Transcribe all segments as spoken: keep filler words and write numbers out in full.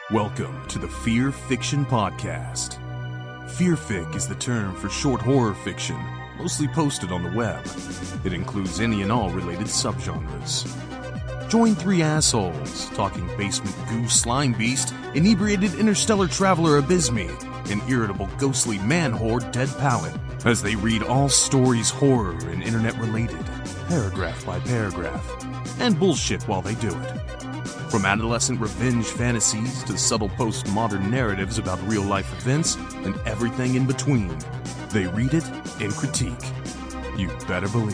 Welcome to the Fear Fiction Podcast. Fearfic is the term for short horror fiction, mostly posted on the web. It includes any and all related subgenres. Join three assholes talking basement goo slime beast, inebriated interstellar traveler Abysme, and irritable ghostly man-horde Dead Pallet, as they read all stories horror and internet-related, paragraph by paragraph, and bullshit while they do it. From adolescent revenge fantasies to subtle postmodern narratives about real-life events and everything in between, they read it and critique. You better believe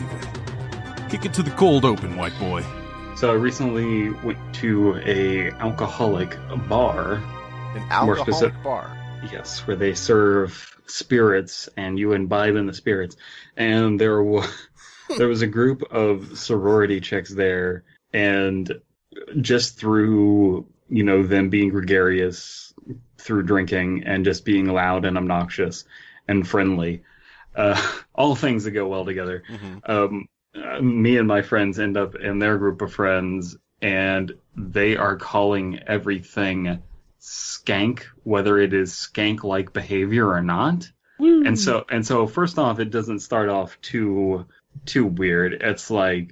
it. Kick it to the cold open, white boy. So I recently went to a alcoholic bar. An alcoholic specific, bar? Yes, where they serve spirits and you imbibe in the spirits. And there was, there was a group of sorority chicks there, and just through, you know, them being gregarious through drinking and just being loud and obnoxious and friendly, uh, all things that go well together. Mm-hmm. Um, uh, me and my friends end up in their group of friends, and they are calling everything skank, whether it is skank-like behavior or not. Woo. And so, and so, first off, it doesn't start off too, too weird. It's like,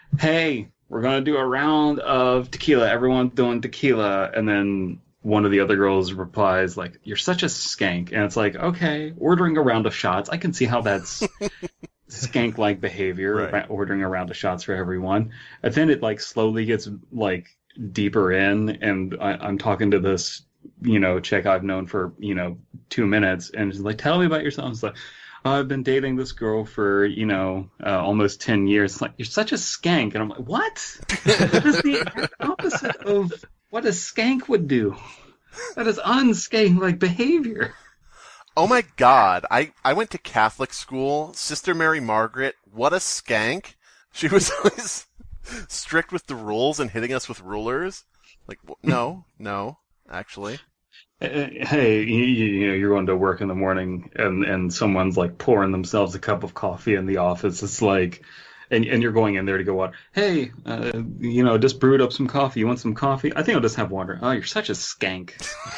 hey, we're going to do a round of tequila. Everyone's doing tequila. And then one of the other girls replies, like, you're such a skank. And it's like, okay, ordering a round of shots. I can see how that's skank-like behavior, right. Ordering a round of shots for everyone. And then it, like, slowly gets, like, deeper in. And I, I'm talking to this, you know, chick I've known for, you know, two minutes. And she's like, tell me about yourself. It's like, I've been dating this girl for, you know, uh, almost ten years. It's like, you're such a skank. And I'm like, what? That is the opposite of what a skank would do. That is unskank-like behavior. Oh my god. I, I went to Catholic school. Sister Mary Margaret, what a skank. She was always strict with the rules and hitting us with rulers. Like, no, no, actually. Hey, you, you know, you're going to work in the morning and, and someone's like pouring themselves a cup of coffee in the office. It's like, and and you're going in there to go out. Hey, uh, you know, just brewed up some coffee. You want some coffee? I think I'll just have water. Oh, you're such a skank.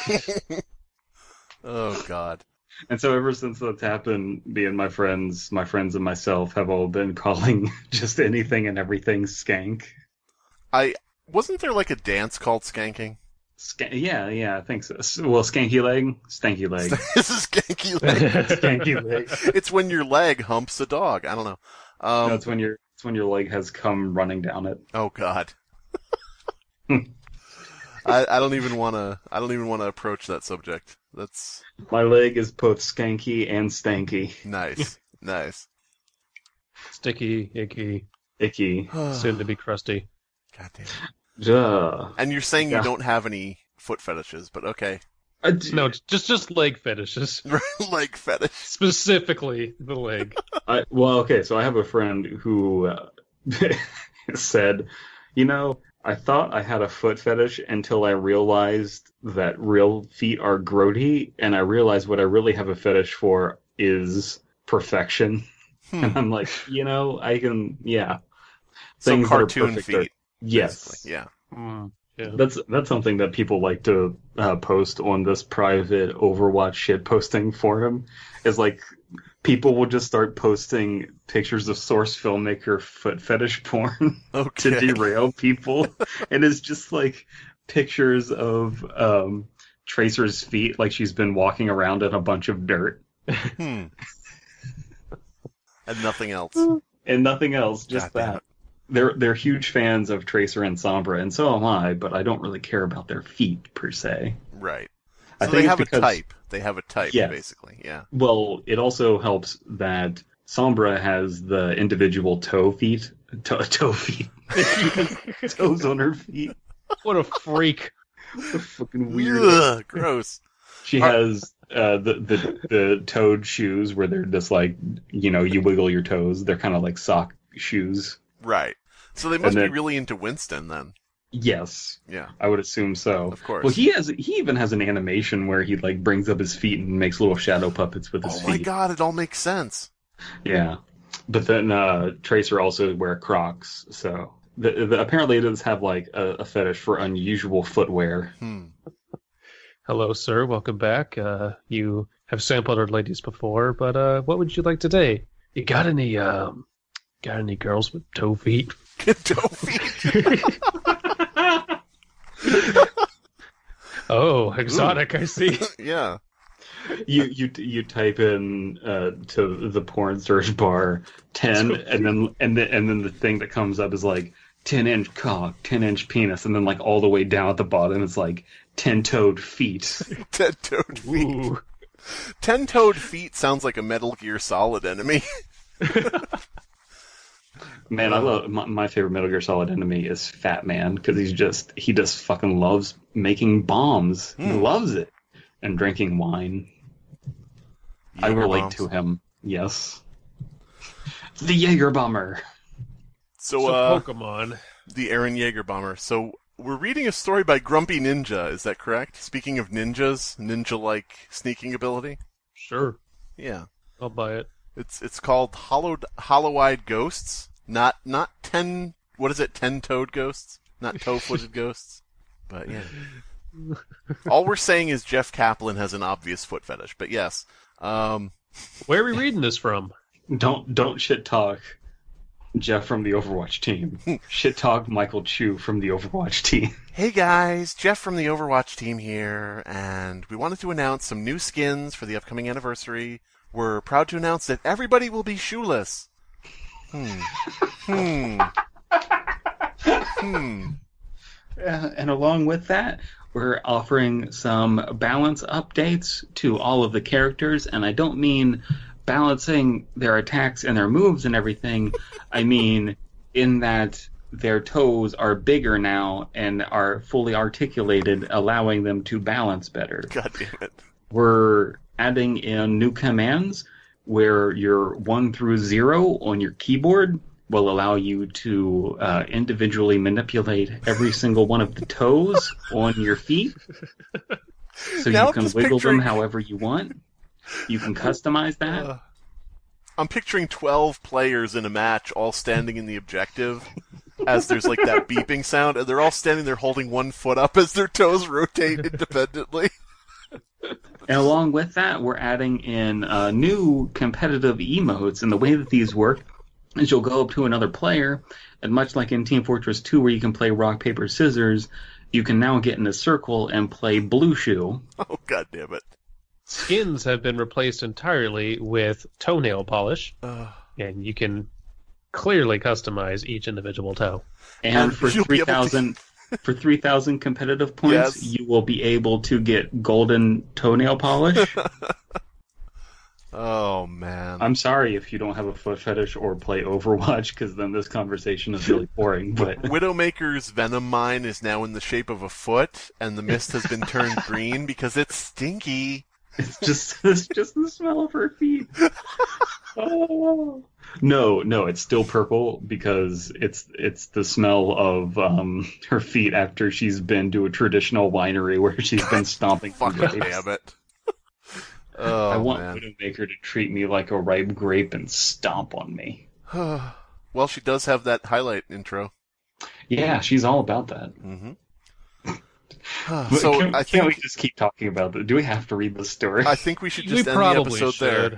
Oh, God. And so ever since that's happened, me and my friends, my friends and myself have all been calling just anything and everything skank. I, wasn't there like a dance called skanking? Skank, yeah, yeah, I think so. Well, skanky leg, stanky leg. This is skanky leg. Skanky leg. It's when your leg humps a dog. I don't know. Um, no, it's when your it's when your leg has come running down it. Oh God. I, I don't even want to. I don't even want to approach that subject. That's my leg is both skanky and stanky. Nice, nice. Sticky, icky, icky, soon to be crusty. God damn it. Duh. And you're saying yeah. you don't have any foot fetishes, but okay. Uh, no, just just leg fetishes. Leg fetish. Specifically, the leg. I, well, okay, so I have a friend who uh, said, you know, I thought I had a foot fetish until I realized that real feet are grody, and I realized what I really have a fetish for is perfection. Hmm. And I'm like, you know, I can, yeah. So Things cartoon feet. Are, yes. Basically. Yeah. Mm, yeah. That's that's something that people like to uh, post on this private Overwatch shit posting forum. Is like people will just start posting pictures of source filmmaker foot fetish porn okay. to derail people, and it's just like pictures of um, Tracer's feet, like she's been walking around in a bunch of dirt, hmm. and nothing else, and nothing else, just God that. They're they're huge fans of Tracer and Sombra, and so am I, but I don't really care about their feet, per se. Right. I so think they have because, a type. They have a type, yes. basically, yeah. Well, it also helps that Sombra has the individual toe feet. To- toe feet. Toes on her feet. What a freak. What a fucking weird. Ugh, gross. She Are- has uh, the, the, the toed shoes where they're just like, you know, you wiggle your toes. They're kind of like sock shoes. Right. So they must then, be really into Winston then. Yes. Yeah. I would assume so. Of course. Well, he has he even has an animation where he like brings up his feet and makes little shadow puppets with his oh feet. Oh my god, it all makes sense. Yeah. But then uh, Tracer also wear Crocs, so the, the, apparently it does have like a, a fetish for unusual footwear. Hmm. Hello, sir. Welcome back. Uh, you have sampled our ladies before, but uh, what would you like today? You got any um, got any girls with toe feet? Toe feet. Oh, exotic! I see. Yeah. You you you type in uh, to the porn search bar ten, and then and then and then the thing that comes up is like ten inch cock, ten inch penis, and then like all the way down at the bottom it's like ten toed feet. Ten toed feet. Ooh. Ten toed feet sounds like a Metal Gear Solid enemy. Man, I love my, my favorite Metal Gear Solid enemy is Fat Man because he's just he just fucking loves making bombs. He Mm. loves it and drinking wine. I Jaeger relate bombs. to him. Yes, the Jaeger bomber. So, So uh, Pokemon. the Aaron Yeager bomber. So, we're reading a story by Grumpy Ninja, is that correct? Speaking of ninjas, ninja-like sneaking ability? Sure, Yeah. I'll buy it. It's it's called Hollowed, Hollow-Eyed Ghosts. Not, not ten, what is it, ten-toed ghosts? Not toe-footed ghosts? But, yeah. All we're saying is Jeff Kaplan has an obvious foot fetish, but yes. Um, Where are we reading this from? Don't don't shit talk Jeff from the Overwatch team. Shit talk Michael Chu from the Overwatch team. Hey guys, Jeff from the Overwatch team here, and we wanted to announce some new skins for the upcoming anniversary. We're proud to announce that everybody will be shoeless. Hmm. Hmm. Hmm. Uh, and along with that, we're offering some balance updates to all of the characters, and I don't mean balancing their attacks and their moves and everything. I mean in that their toes are bigger now and are fully articulated, allowing them to balance better. God damn it. We're adding in new commands where your one through zero on your keyboard will allow you to uh, individually manipulate every single one of the toes on your feet. So Now you I'm can just wiggle picturing- them however you want. You can customize that. Uh, I'm picturing twelve players in a match all standing in the objective as there's like that beeping sound, and they're all standing there holding one foot up as their toes rotate independently. And along with that, we're adding in uh, new competitive emotes. And the way that these work is you'll go up to another player, and much like in Team Fortress two where you can play rock, paper, scissors, you can now get in a circle and play blue shoe. Oh, god damn it. Skins have been replaced entirely with toenail polish, Uh, and you can clearly customize each individual toe. And And for you'll be three able to- thousand for three thousand competitive points, Yes. you will be able to get golden toenail polish. oh, man. I'm sorry if you don't have a foot fetish or play Overwatch, because then this conversation is really boring. But Widowmaker's Venom Mine is now in the shape of a foot, and the mist has been turned green because it's stinky. it's just it's just the smell of her feet. Oh. No, no, it's still purple because it's it's the smell of um, her feet after she's been to a traditional winery where she's been stomping. Fucking grapes. damn it. Oh, I want man. Widowmaker to treat me like a ripe grape and stomp on me. Well, she does have that highlight intro. Yeah, she's all about that. Mm-hmm. But so can, I can't we think just keep talking about that? Do we have to read the story? I think we should We just end the probably episode there.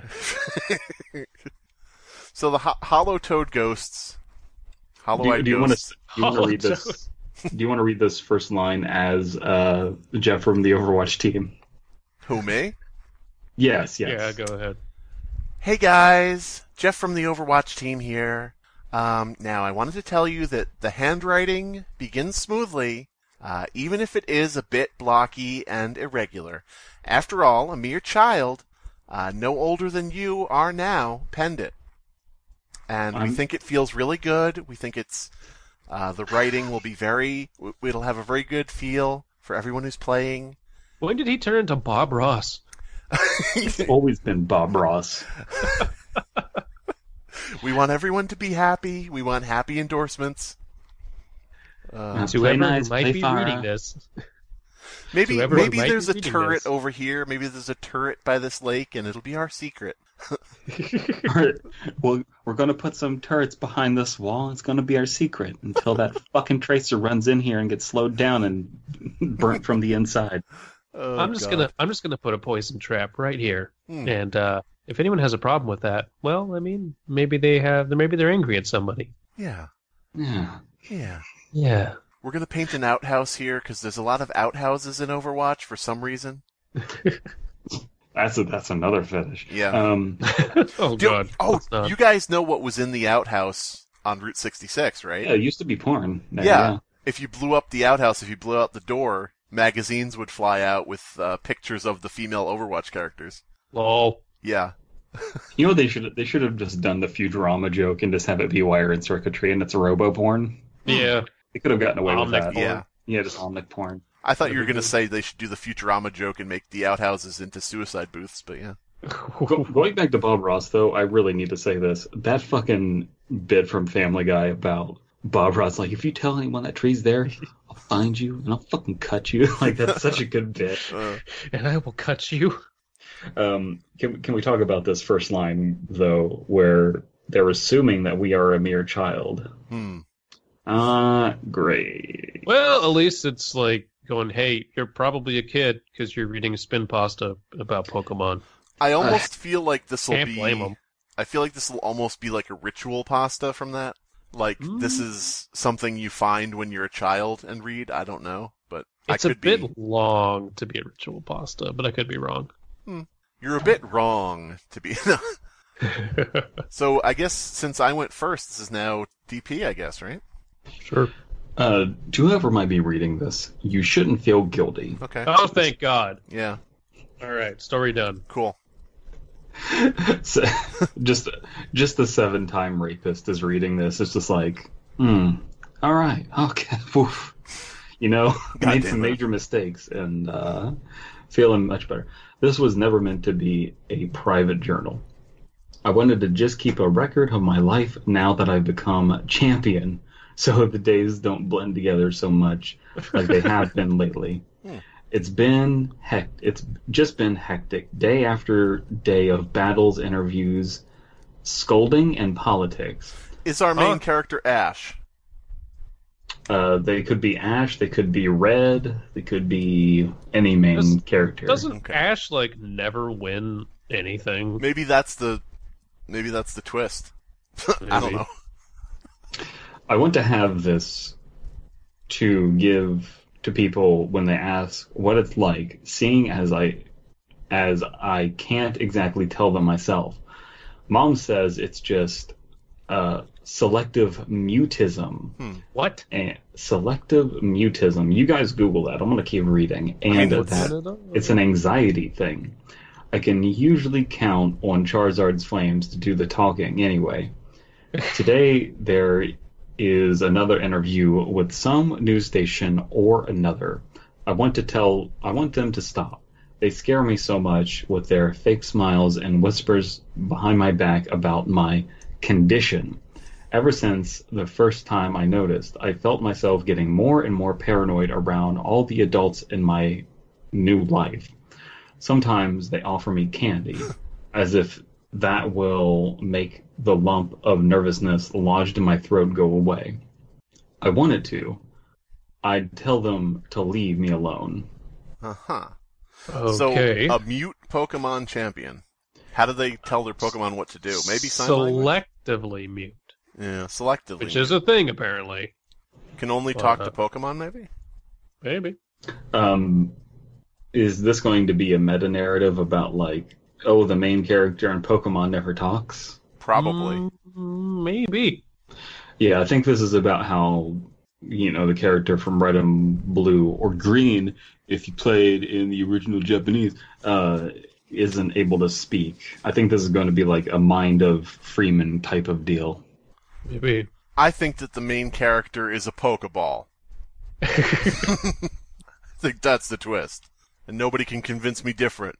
So the ho- hollow toad ghosts, hollow do, eyed do you want ghosts. to do you want to read this? Do you want to read this first line as uh, Jeff from the Overwatch team? Who me? Yes, yes. Yeah, go ahead. Hey guys, Jeff from the Overwatch team here. Um, now I wanted to tell you that the handwriting begins smoothly, uh, even if it is a bit blocky and irregular. After all, a mere child, uh, no older than you are now, penned it. And we I'm- think it feels really good. We think it's uh, the writing will be very. w- It'll have a very good feel for everyone who's playing. When did he turn into Bob Ross? It's always been Bob Ross. We want everyone to be happy. We want happy endorsements. Uh, To To play whoever nice, might play be Farah. reading this. maybe whoever might maybe be there's a reading turret this. over here. Maybe there's a turret by this lake, and it'll be our secret. Well, we're going to put some turrets behind this wall. It's going to be our secret until that fucking tracer runs in here and gets slowed down and burnt from the inside. Oh, I'm just God. gonna I'm just gonna put a poison trap right here, Hmm. and uh, if anyone has a problem with that, well, I mean, maybe they have, maybe they're angry at somebody. Yeah. Yeah. Yeah. Yeah. We're gonna paint an outhouse here because there's a lot of outhouses in Overwatch for some reason. That's a, that's another fetish. Yeah. Um, oh Do- God. oh, Let's not. you guys know what was in the outhouse on Route sixty-six, right? yeah, it used to be porn. there, Yeah. If you blew up the outhouse, if you blew out the door, magazines would fly out with uh, pictures of the female Overwatch characters. Lol. Yeah. You know they should they should have just done the Futurama joke and just have it be wire and circuitry and it's a robo porn. Yeah. They could have gotten away with Omnic that. porn. Yeah. Yeah, just omnic porn. I thought That'd you were be going to good. say they should do the Futurama joke and make the outhouses into suicide booths, but yeah. Go, going back to Bob Ross, though, I really need to say this. That fucking bit from Family Guy about Bob Ross, like, if you tell anyone that tree's there, I'll find you and I'll fucking cut you. Like, that's such a good bit. Uh, And I will cut you. Um, can, can we talk about this first line, though, where they're assuming that we are a mere child? hmm. Ah, uh, great. Well, at least it's like going, hey, you're probably a kid because you're reading spin pasta about Pokemon. I almost feel like this will Can't be. blame 'em. I feel like this will almost be like a ritual pasta from that. Like Mm. this is something you find when you're a child and read. I don't know, but It's I a could bit be. long to be a ritual pasta, but I could be wrong. You're a bit wrong to be. So I guess since I went first, this is now D P. I guess, right? Sure. Uh, to whoever might be reading this, you shouldn't feel guilty. Okay. Oh, thank God. Yeah. All right, story done. Cool. So, just, just the seven-time rapist is reading this. It's just like, hmm, all right, okay, woof. You know, God made damn some it. major mistakes and uh, feeling much better. This was never meant to be a private journal. I wanted to just keep a record of my life now that I've become champion, so the days don't blend together so much like they have been lately. Hmm. It's been hect. It's just been hectic, day after day of battles, interviews, scolding, and politics. Is our main Huh? character Ash? Uh, they could be Ash, they could be Red, they could be any main Does- character. Doesn't Okay. Ash like never win anything? Maybe that's the. Maybe that's the twist. I don't Maybe. know. I want to have this to give to people when they ask what it's like, seeing as I as I can't exactly tell them myself. Mom says it's just uh, selective mutism. What? And selective mutism. You guys Google that. I'm going to keep reading. And mean, that it's an anxiety thing. I can usually count on Charizard's flames to do the talking anyway. Today there is another interview with some news station or another. I want to tell I want them to stop. They scare me so much with their fake smiles and whispers behind my back about my condition. Ever since the first time I noticed, I felt myself getting more and more paranoid around all the adults in my new life. Sometimes they offer me candy, as if that will make the lump of nervousness lodged in my throat go away. I wanted to. I'd tell them to leave me alone. Uh huh. Okay. So a mute Pokemon champion. How do they tell their Pokemon what to do? Maybe sign language? selectively mute, Yeah, selectively. which is a thing apparently. Can only Well, talk uh, to Pokemon, maybe? Maybe. Um, is this going to be a meta narrative about like, oh, the main character in Pokemon never talks? Probably. Mm, maybe. Yeah, I think this is about how, you know, the character from Red and Blue, or Green, if you played in the original Japanese, uh, isn't able to speak. I think this is going to be like a Mind of Freeman type of deal. Maybe. I think that the main character is a Pokeball. I think that's the twist. And nobody can convince me different.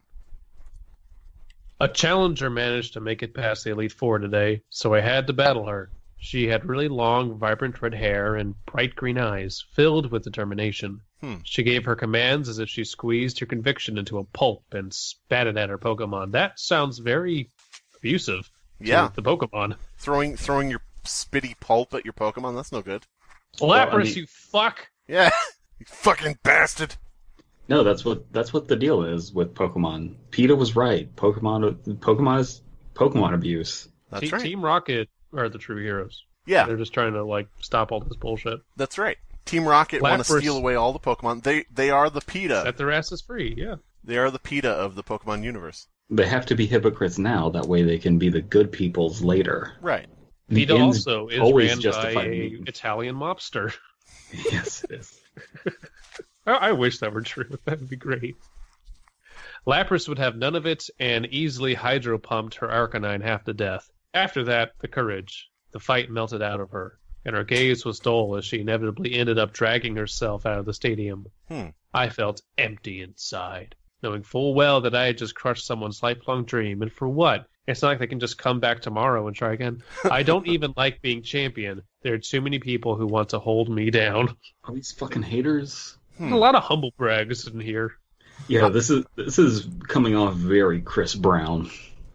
A challenger managed to make it past the Elite Four today, so I had to battle her. She had really long, vibrant red hair and bright green eyes, filled with determination. Hmm. She gave her commands as if she squeezed her conviction into a pulp and spat it at her Pokemon. That sounds very abusive to Yeah. the Pokemon. Throwing throwing your spitty pulp at your Pokemon, that's no good. Lapras, I mean- you fuck! Yeah. You fucking bastard. No, that's what that's what the deal is with Pokemon. PETA was right. Pokemon Pokemon is Pokemon abuse. That's Te- right. Team Rocket are the true heroes. Yeah, They're just trying to like stop all this bullshit. that's right. Team Rocket want to Lapras- steal away all the Pokemon. They they are the PETA. Set their asses free. Yeah. They are the PETA of the Pokemon universe. They have to be hypocrites now. That way they can be the good peoples later. Right. The PETA ends also is always ran by justify a the means. Italian mobster. Yes, it is. I, I wish that were true. That would be great. Lapras would have none of it and easily hydro-pumped her Arcanine half to death. After that, the courage. The fight melted out of her, and her gaze was dull as she inevitably ended up dragging herself out of the stadium. Hmm. I felt empty inside, knowing full well that I had just crushed someone's lifelong dream, and for what? It's not like they can just come back tomorrow and try again. I don't even like being champion. There are too many people who want to hold me down. Are these fucking haters? Hmm. A lot of humble brags in here. Yeah, this is this is coming off very Chris Brown.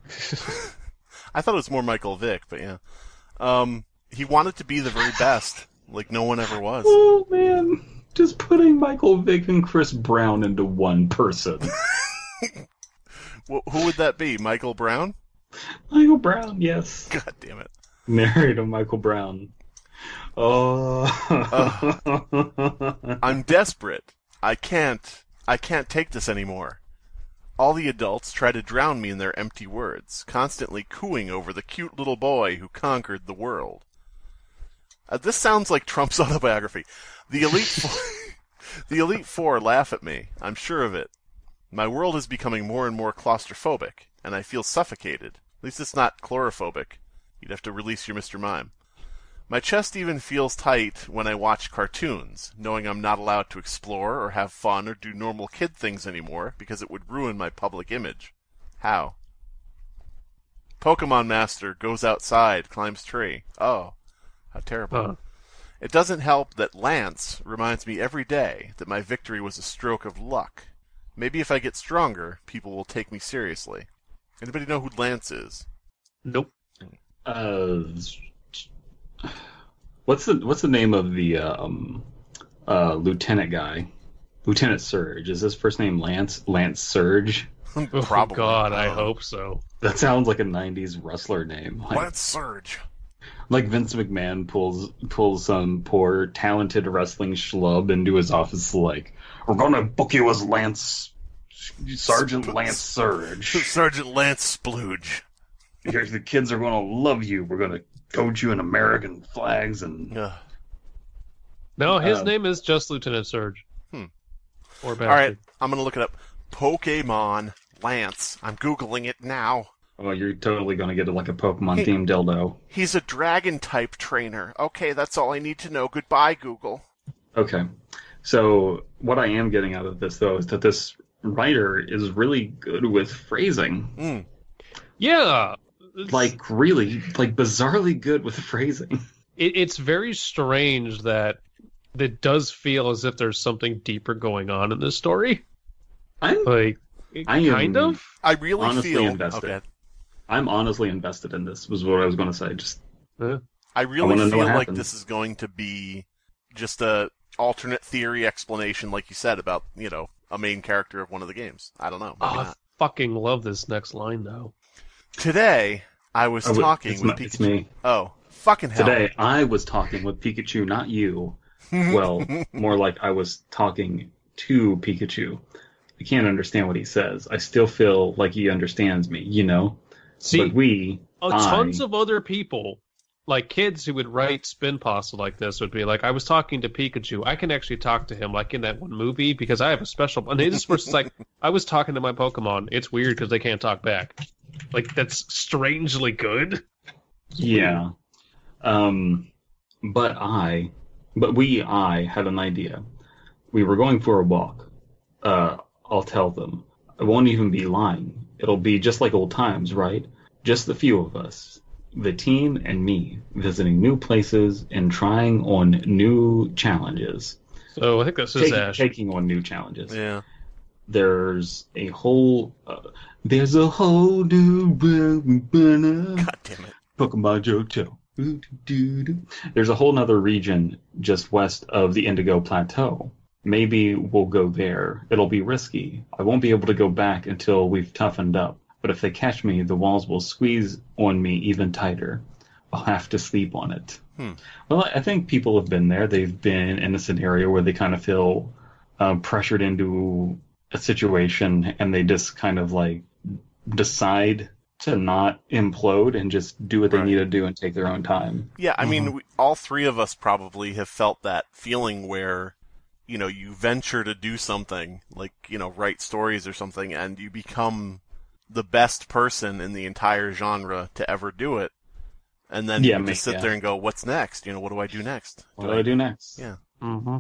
I thought it was more Michael Vick, but yeah. Um, he wanted to be the very best, like no one ever was. Oh man, just putting Michael Vick and Chris Brown into one person. Wh- who would that be? Michael Brown? Michael Brown, yes. God damn it. Married to Michael Brown. Oh. I'm desperate. I can't. I can't take this anymore. All the adults try to drown me in their empty words, constantly cooing over the cute little boy who conquered the world. Uh, this sounds like Trump's autobiography. The Elite Four, the Elite Four laugh at me. I'm sure of it. My world is becoming more and more claustrophobic, and I feel suffocated. At least it's not chlorophobic. You'd have to release your Mister Mime. My chest even feels tight when I watch cartoons, knowing I'm not allowed to explore or have fun or do normal kid things anymore because it would ruin my public image. How? Pokemon Master goes outside, climbs tree. Oh, how terrible. Huh. It doesn't help that Lance reminds me every day that my victory was a stroke of luck. Maybe if I get stronger, people will take me seriously. Anybody know who Lance is? Nope. uh, what's the what's the name of the um, uh, lieutenant guy? Lieutenant Surge. Is his first name Lance? Lance Surge? Oh, Probably. God, I don't know. hope so. That sounds like a nineties wrestler name. Like, Lance Surge. like Vince McMahon pulls pulls some poor talented wrestling schlub into his office like, we're gonna book you as Lance Sergeant Sp- Lance Surge. Sergeant Lance Splooge. Here, the kids are gonna love you. We're gonna coach you in American flags and Ugh. No, his Uh, name is just Lieutenant Surge. Hmm. Or All Bastard. right, I'm going to look it up. Pokemon Lance. I'm Googling it now. oh, you're totally gonna get like a Pokemon Hey. themed dildo. He's a dragon-type trainer. Okay, that's all I need to know. Goodbye, Google. Okay. So what I am getting out of this though is that this writer is really good with phrasing. Mm. Yeah. It's- Like really, like bizarrely good with phrasing. it, it's very strange that it does feel as if there's something deeper going on in this story. I'm Like, I am- kind of. I really Honestly feel... invested. Okay. I'm honestly invested in this. Was what I was going to say. Just Uh, I I really wanna know feel what like happens. this is going to be just a alternate theory explanation, like you said, about, you know, a main character of one of the games. I don't know. Maybe oh, I not. fucking love this next line, though. Today, I was Oh, wait, talking it's with not- Pikachu. it's me. Oh, fucking hell. today I was talking with Pikachu, not you. Well, more like I was talking to Pikachu. I can't understand what he says. I still feel like he understands me, you know? See, but we, uh, I- tons of other people, like kids who would write spin pasta like this, would be like, I was talking to Pikachu. I can actually talk to him, like in that one movie, because I have a special. And this person's like, I was talking to my Pokemon. It's weird because they can't talk back. Like, that's strangely good. yeah. Um, but I, but we, I had an idea. We were going for a walk. Uh, I'll tell them. I won't even be lying. It'll be just like old times, right? Just the few of us. The team and me visiting new places and trying on new challenges. So I think this is Taking, Ash. taking on new challenges. Yeah. There's a whole, uh, there's a whole new banana. God damn it. Pokemon Johto. There's a whole nother region just west of the Indigo Plateau. maybe we'll go there. It'll be risky. I won't be able to go back until we've toughened up. But if they catch me, the walls will squeeze on me even tighter. I'll have to sleep on it. Hmm. Well, I think people have been there. They've been in a scenario where they kind of feel um, pressured into a situation, and they just kind of like decide to not implode and just do what they Right. need to do and take their own time. Yeah, I mean, Mhm. we, all three of us probably have felt that feeling where, you know, you venture to do something, like, you know, write stories or something, and you become the best person in the entire genre to ever do it. And then Yeah, you me, just sit yeah. there and go, what's next? You know, what do I do next? What do I do next? Yeah. Mm-hmm.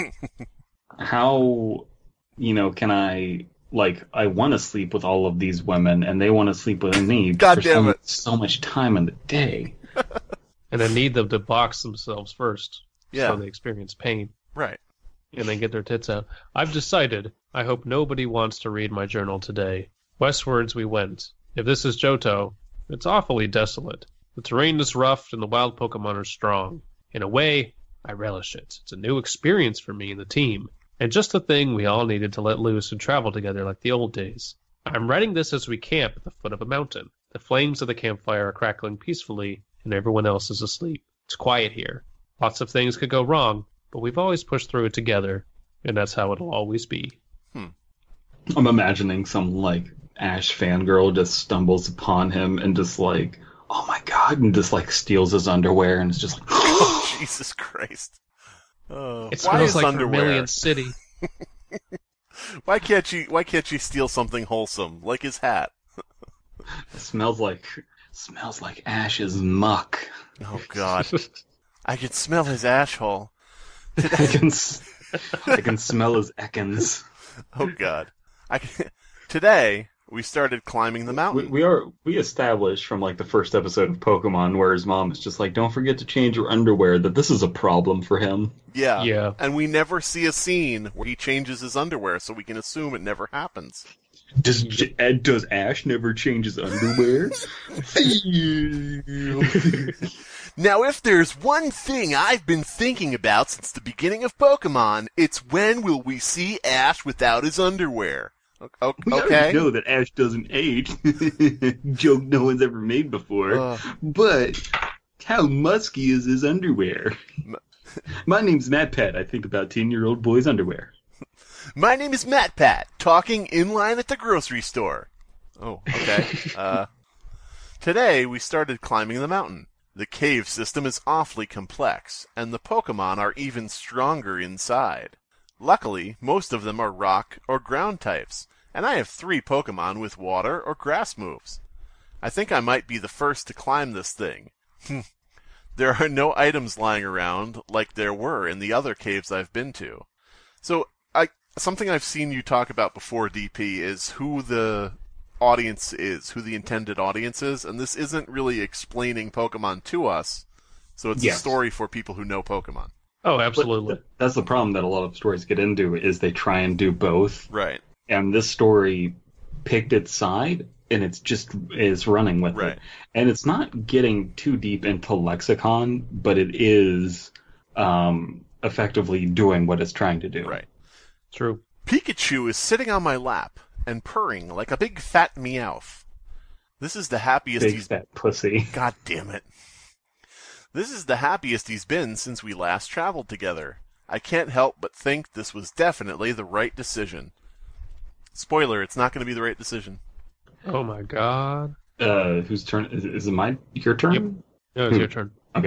How, you know, can I, like, I want to sleep with all of these women, and they want to sleep with me God for damn so, it. so much time in the day. And I need them to box themselves first, Yeah. so they experience pain, Right. and then get their tits out. I've decided. I hope nobody wants to read my journal today. Westwards we went. If this is Johto, it's awfully desolate. The terrain is rough, and the wild Pokemon are strong. In a way, I relish it. It's a new experience for me and the team, and just the thing we all needed to let loose and travel together like the old days. I'm writing this as we camp at the foot of a mountain. The flames of the campfire are crackling peacefully, and everyone else is asleep. It's quiet here. Lots of things could go wrong, but we've always pushed through it together, and that's how it'll always be. I'm imagining some, like, Ash fangirl just stumbles upon him and just, like, oh my god, and just, like, steals his underwear, and it's just like, Oh, Jesus Christ. Oh, It why smells is like underwear? Vermilion City. Why can't you? Why can't you steal something wholesome like his hat? it smells like, smells like Ash's muck. Oh God, I can smell his ash hole. I can, s- I can smell his Ekans. Oh God, I can... today we started climbing the We, mountain. we are we established from like the first episode of Pokemon where his mom is just like, don't forget to change your underwear, that this is a problem for him. Yeah, Yeah. and we never see a scene where he changes his underwear, so we can assume it never happens. Does J- does Ash never change his underwear? Now, if there's one thing I've been thinking about since the beginning of Pokemon, it's when will we see Ash without his underwear? O- We Okay. already know that Ash doesn't age. Joke no one's ever made before. Uh. But how musky is his underwear? My name's Matt Pat. I think about ten-year-old boys' underwear. My name is Matt Pat, talking in line at the grocery store. Oh, okay. uh, today we started climbing the mountain. The cave system is awfully complex, and the Pokemon are even stronger inside. Luckily, most of them are rock or ground types, and I have three Pokemon with water or grass moves. I think I might be the first to climb this thing. There are no items lying around like there were in the other caves I've been to. So, I something I've seen you talk about before, D P, is who the audience is, who the intended audience is, and this isn't really explaining Pokemon to us, so it's Yes. a story for people who know Pokemon. Oh, But absolutely. th- that's the problem that a lot of stories get into, is they try and do both. Right, And this story picked its side, and it's just is running with right. it. And it's not getting too deep into lexicon, but it is um, effectively doing what it's trying to do. Right. True. Pikachu is sitting on my lap and purring like a big fat meowth. This is the happiest Big he's... fat pussy. God damn it. This is the happiest he's been since we last traveled together. I can't help but think this was definitely the right decision. Spoiler, it's not going to be the right decision. Oh my god. Uh, whose turn? Is, is it my your turn? Yep. No, it's your turn. Okay.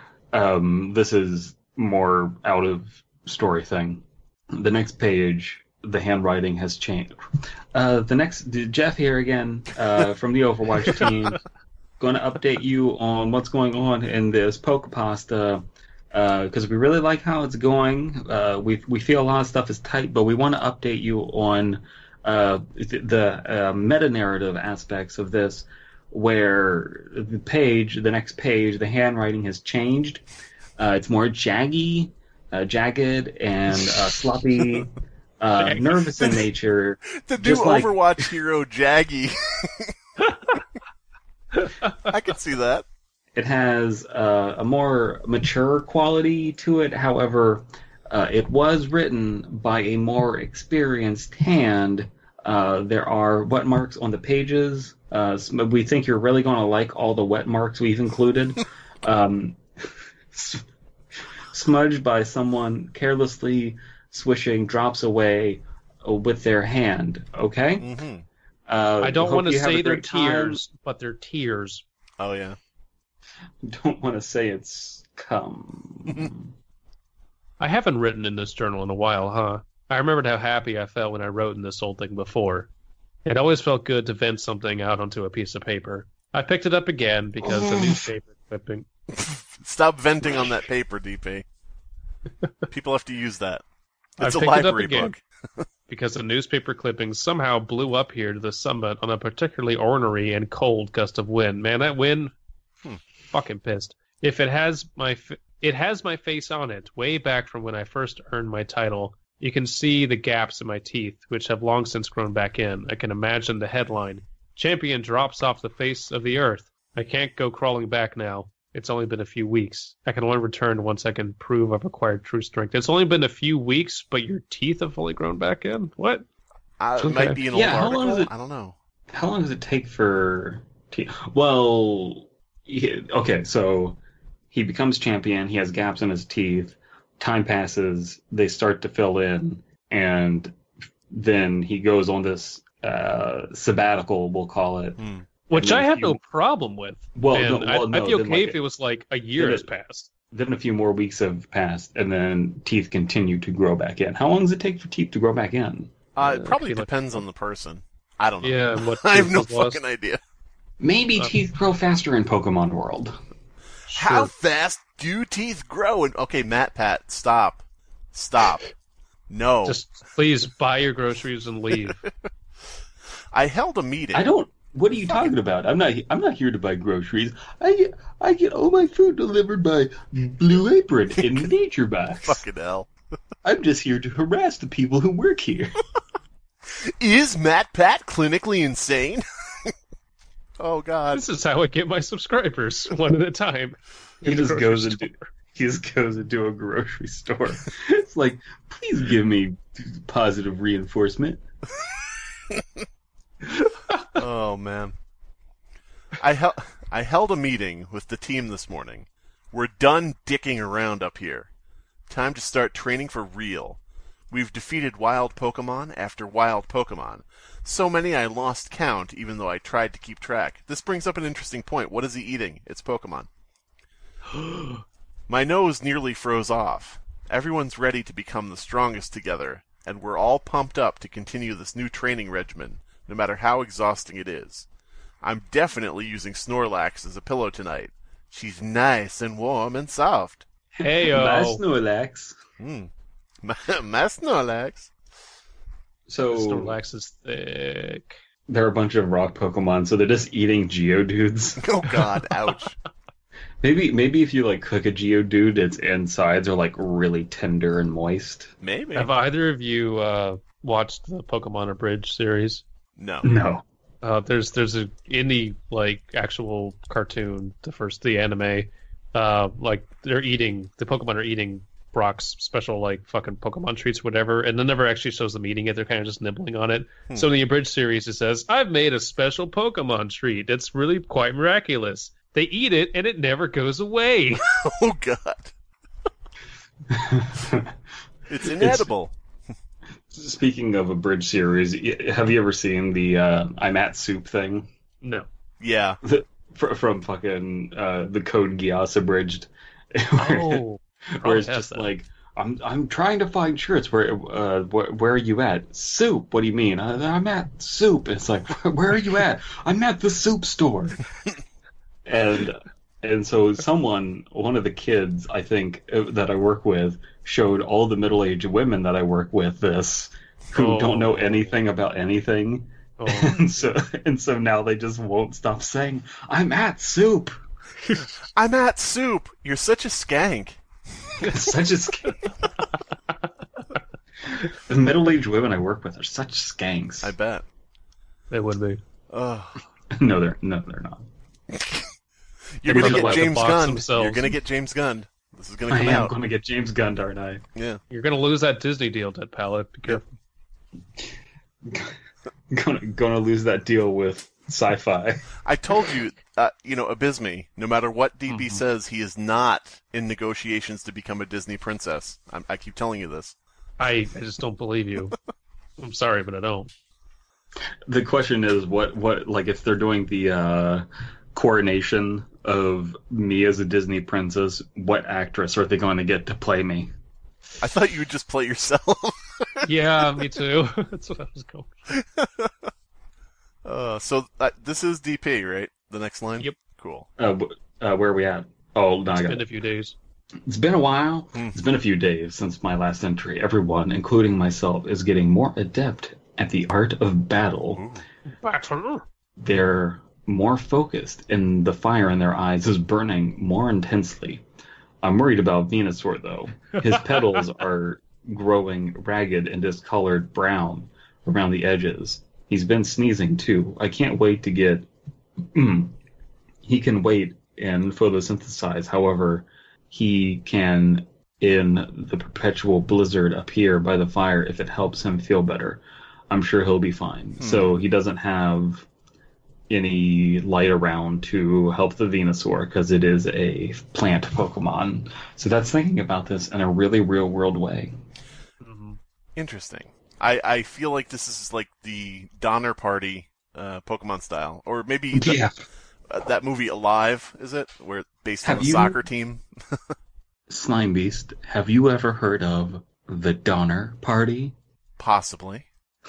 Um, this is more out of story thing. The next page, the handwriting has changed. Uh, the next, Jeff here again, uh, from the Overwatch team, going to update you on what's going on in this Pokepasta, because we really like how it's going. Uh, we we feel a lot of stuff is tight, but we want to update you on uh, the, the uh, meta narrative aspects of this, where the page, the next page, the handwriting has changed. Uh, it's more jaggy, uh, jagged, and uh, sloppy, uh, nervous in nature. The new Just like- Overwatch hero, Jaggy. I can see that. It has uh, a more mature quality to it. However, Uh, it was written by a more experienced hand. Uh, there are wet marks on the pages. Uh, we think you're really going to like all the wet marks we've included. um, smudged by someone carelessly swishing drops away with their hand. Okay? Mm-hmm. Uh, I don't want to say they're great time. tears, but they're tears. Oh, yeah. Don't want to say it's cum. I haven't written in this journal in a while, huh? I remembered how happy I felt when I wrote in this old thing before. It always felt good to vent something out onto a piece of paper. I picked it up again because the newspaper clipping... Stop venting on that paper, D P. People have to use that. It's I a picked it up library again book. because the newspaper clipping somehow blew up here to the summit on a particularly ornery and cold gust of wind. Man, that wind... Hmm. Fucking pissed. If it has my... F- it has my face on it, way back from when I first earned my title. You can see the gaps in my teeth, which have long since grown back in. I can imagine the headline. Champion drops off the face of the earth. I can't go crawling back now. It's only been a few weeks. I can only return once I can prove I've acquired true strength. It's only been a few weeks, but your teeth have fully grown back in? What? Uh, it Okay. might be an Yeah, old how article. long is it- I don't know. How long does it take for... T- well, he, okay, so he becomes champion. He has gaps in his teeth. Time passes. They start to fill in. And then he goes on this uh, sabbatical, we'll call it. Hmm. Which then I a have few- no problem with. Well, and no, well, I'd, no, I'd be then, okay like, if it was like a year then has it- passed. Then a few more weeks have passed, and then teeth continue to grow back in. How long does it take for teeth to grow back in? Uh, it Uh, probably feel like- depends on the person. I don't know. Yeah, and what I have tooth no was lost. fucking idea. Maybe Uh, teeth grow faster in Pokemon World. How Sure. fast do teeth grow? And okay, Matt, Pat, stop, stop. No, Just please buy your groceries and leave. I held a meeting. I don't. What are you talking about? I'm not. I'm not here to buy groceries. I get. I get all my food delivered by Blue Apron in Nature Box. Fucking hell. I'm just here to harass the people who work here. Is Matt Pat clinically insane? Oh God. This is how I get my subscribers, one at a time. He in the just grocery goes store. into. He just goes into a grocery store. It's like, please give me positive reinforcement. Oh man. I held I held a meeting with the team this morning. We're done dicking around up here. Time to start training for real. We've defeated wild Pokemon after wild Pokemon. So many I lost count, even though I tried to keep track. This brings up an interesting point. What is he eating? It's Pokemon. My nose nearly froze off. Everyone's ready to become the strongest together, and we're all pumped up to continue this new training regimen, no matter how exhausting it is. I'm definitely using Snorlax as a pillow tonight. She's nice and warm and soft. Heyo. My Snorlax. Hmm. My, my Snorlax. So Snorlax is thick. they're a bunch of rock Pokemon, so they're just eating Geodudes. Oh God, ouch. Maybe maybe if you like cook a Geodude, its insides are like really tender and moist. Maybe. Have either of you uh, watched the Pokemon Abridged series? No. No. Uh, there's there's a in the like actual cartoon, the first the anime, uh, like they're eating the Pokemon are eating Brock's special like fucking Pokemon treats, whatever, and then never actually shows them eating it. They're kind of just nibbling on it. Hmm. So in the Abridged series, it says, "I've made a special Pokemon treat. It's really quite miraculous. They eat it and it never goes away." Oh God. It's inedible. Speaking of a bridge series, y- have you ever seen the uh, I'm at Soup thing? No. Yeah. The, fr- from fucking uh, the Code Geass Abridged. Oh, Where probably it's has just that. like, I'm I'm trying to find shirts. Where uh where, where are you at? Soup. What do you mean? Uh, I'm at Soup. It's like, where are you at? I'm at the soup store. and and so someone, one of the kids, I think uh, that I work with, showed all the middle-aged women that I work with this, who Oh. don't know anything about anything. Oh. And so and so now they just won't stop saying, I'm at Soup. I'm at Soup. You're such a skank. Such a skank. The middle-aged women I work with are such skanks. I bet. It would be. Ugh. No, they're no, they're not. You're Maybe gonna they'll get have to James box Gunn. themselves. You're gonna get James Gunn. This is gonna I come am out. going to get James Gunn, aren't I? Yeah. You're gonna lose that Disney deal, Dead Palette. Be careful. gonna gonna lose that deal with Sci-Fi. I told you, uh, you know, Abysme, no matter what D B Mhm. says, he is not in negotiations to become a Disney princess. I'm, I keep telling you this. I, I just don't believe you. I'm sorry, but I don't. The question is, what what like if they're doing the uh, coronation of me as a Disney princess, what actress are they going to get to play me? I thought you would just play yourself. Yeah, me too. That's what I was going. uh, so uh, this is D P, right? The next line? Yep. Cool. Uh, wh- uh, where are we at? Oh, no, I It's got been it. a few days. It's been a while. Hmm. It's been a few days since my last entry. Everyone, including myself, is getting more adept at the art of battle. Ooh. Battle. They're more focused, and the fire in their eyes is burning more intensely. I'm worried about Venusaur, though. His petals are growing ragged and discolored brown around the edges. He's been sneezing, too. I can't wait to get... He can wait and photosynthesize. However, he can, in the perpetual blizzard, appear by the fire if it helps him feel better. I'm sure he'll be fine. Hmm. So he doesn't have any light around to help the Venusaur because it is a plant Pokemon. So that's thinking about this in a really real world way. Mhm. Interesting. I, I feel like this is like the Donner Party uh, Pokemon style. Or maybe the, uh, that movie Alive, is it? Where based Have on a you- soccer team. Slime Beast, have you ever heard of the Donner Party? Possibly.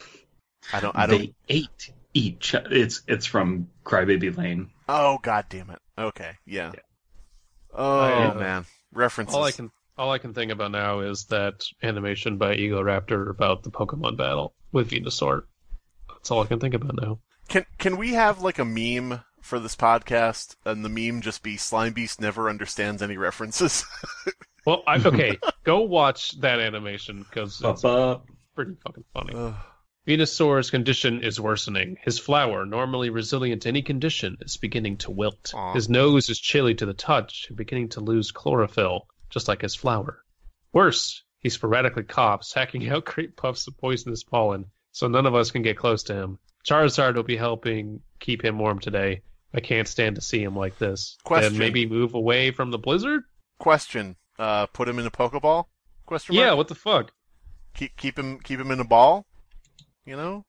I don't. I don't. They ate each. It's it's from Crybaby Lane. Oh, god damn it. Okay, yeah. Yeah. Oh, I, uh, man. References. All I can all I can think about now is that animation by Egoraptor about the Pokemon battle with Venusaur. That's all I can think about now. Can can we have like a meme for this podcast, and the meme just be Slime Beast never understands any references? Well, I, okay, go watch that animation because it's Ba-ba. pretty fucking funny. Ugh. Venusaur's condition is worsening. His flower, normally resilient to any condition, is beginning to wilt. Aw. His nose is chilly to the touch, beginning to lose chlorophyll, just like his flower. Worse, he sporadically coughs, hacking out great puffs of poisonous pollen, so none of us can get close to him. Charizard will be helping keep him warm today. I can't stand to see him like this. Question. Then maybe move away from the blizzard? Question. Uh, put him in a Pokeball? Question mark? Yeah, what the fuck? Keep keep him keep him in a ball? You know?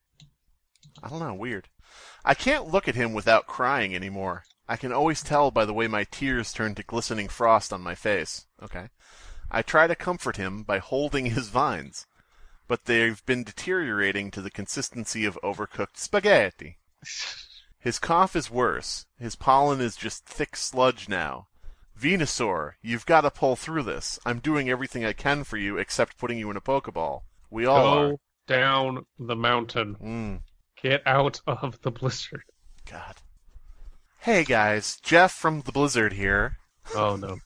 I don't know, weird. I can't look at him without crying anymore. I can always tell by the way my tears turn to glistening frost on my face. Okay. I try to comfort him by holding his vines, but they've been deteriorating to the consistency of overcooked spaghetti. His cough is worse. His pollen is just thick sludge now. Venusaur, you've got to pull through this. I'm doing everything I can for you except putting you in a Pokeball. We all Go are. down the mountain. Mm, Get out of the blizzard. God. Hey guys, Jeff from the Blizzard here. Oh no.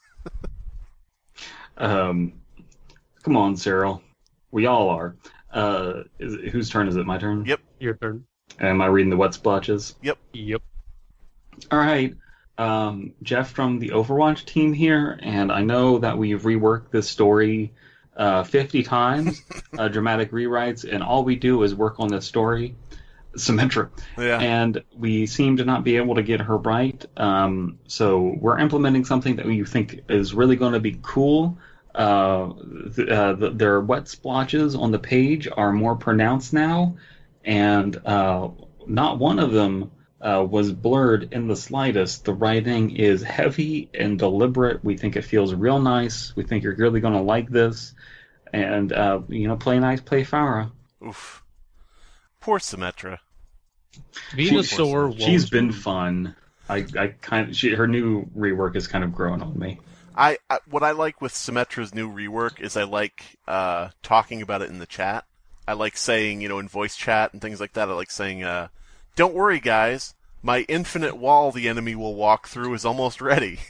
Um, come on, Cyril. We all are. Uh, is, whose turn is it? My turn? Yep. Your turn. Am I reading the wet splotches? Yep. All right. Um, Jeff from the Overwatch team here, and I know that we've reworked this story uh, fifty times, uh, dramatic rewrites, and all we do is work on this story, Symmetra, Yeah. and we seem to not be able to get her right. Um, so we're implementing something that we think is really going to be cool. Uh, th- uh, the, their wet splotches on the page are more pronounced now, and uh, not one of them uh, was blurred in the slightest. The writing is heavy and deliberate. We think it feels real nice. We think you're really going to like this. And, uh, you know, play nice, play Farah. Oof. Poor Symmetra. Venusaur won't She's been fun. I, I kind of, she, her new rework has kind of grown on me. I, I what I like with Symmetra's new rework is I like uh, talking about it in the chat. I like saying, you know, in voice chat and things like that. I like saying, uh, "Don't worry, guys. My infinite wall the enemy will walk through is almost ready."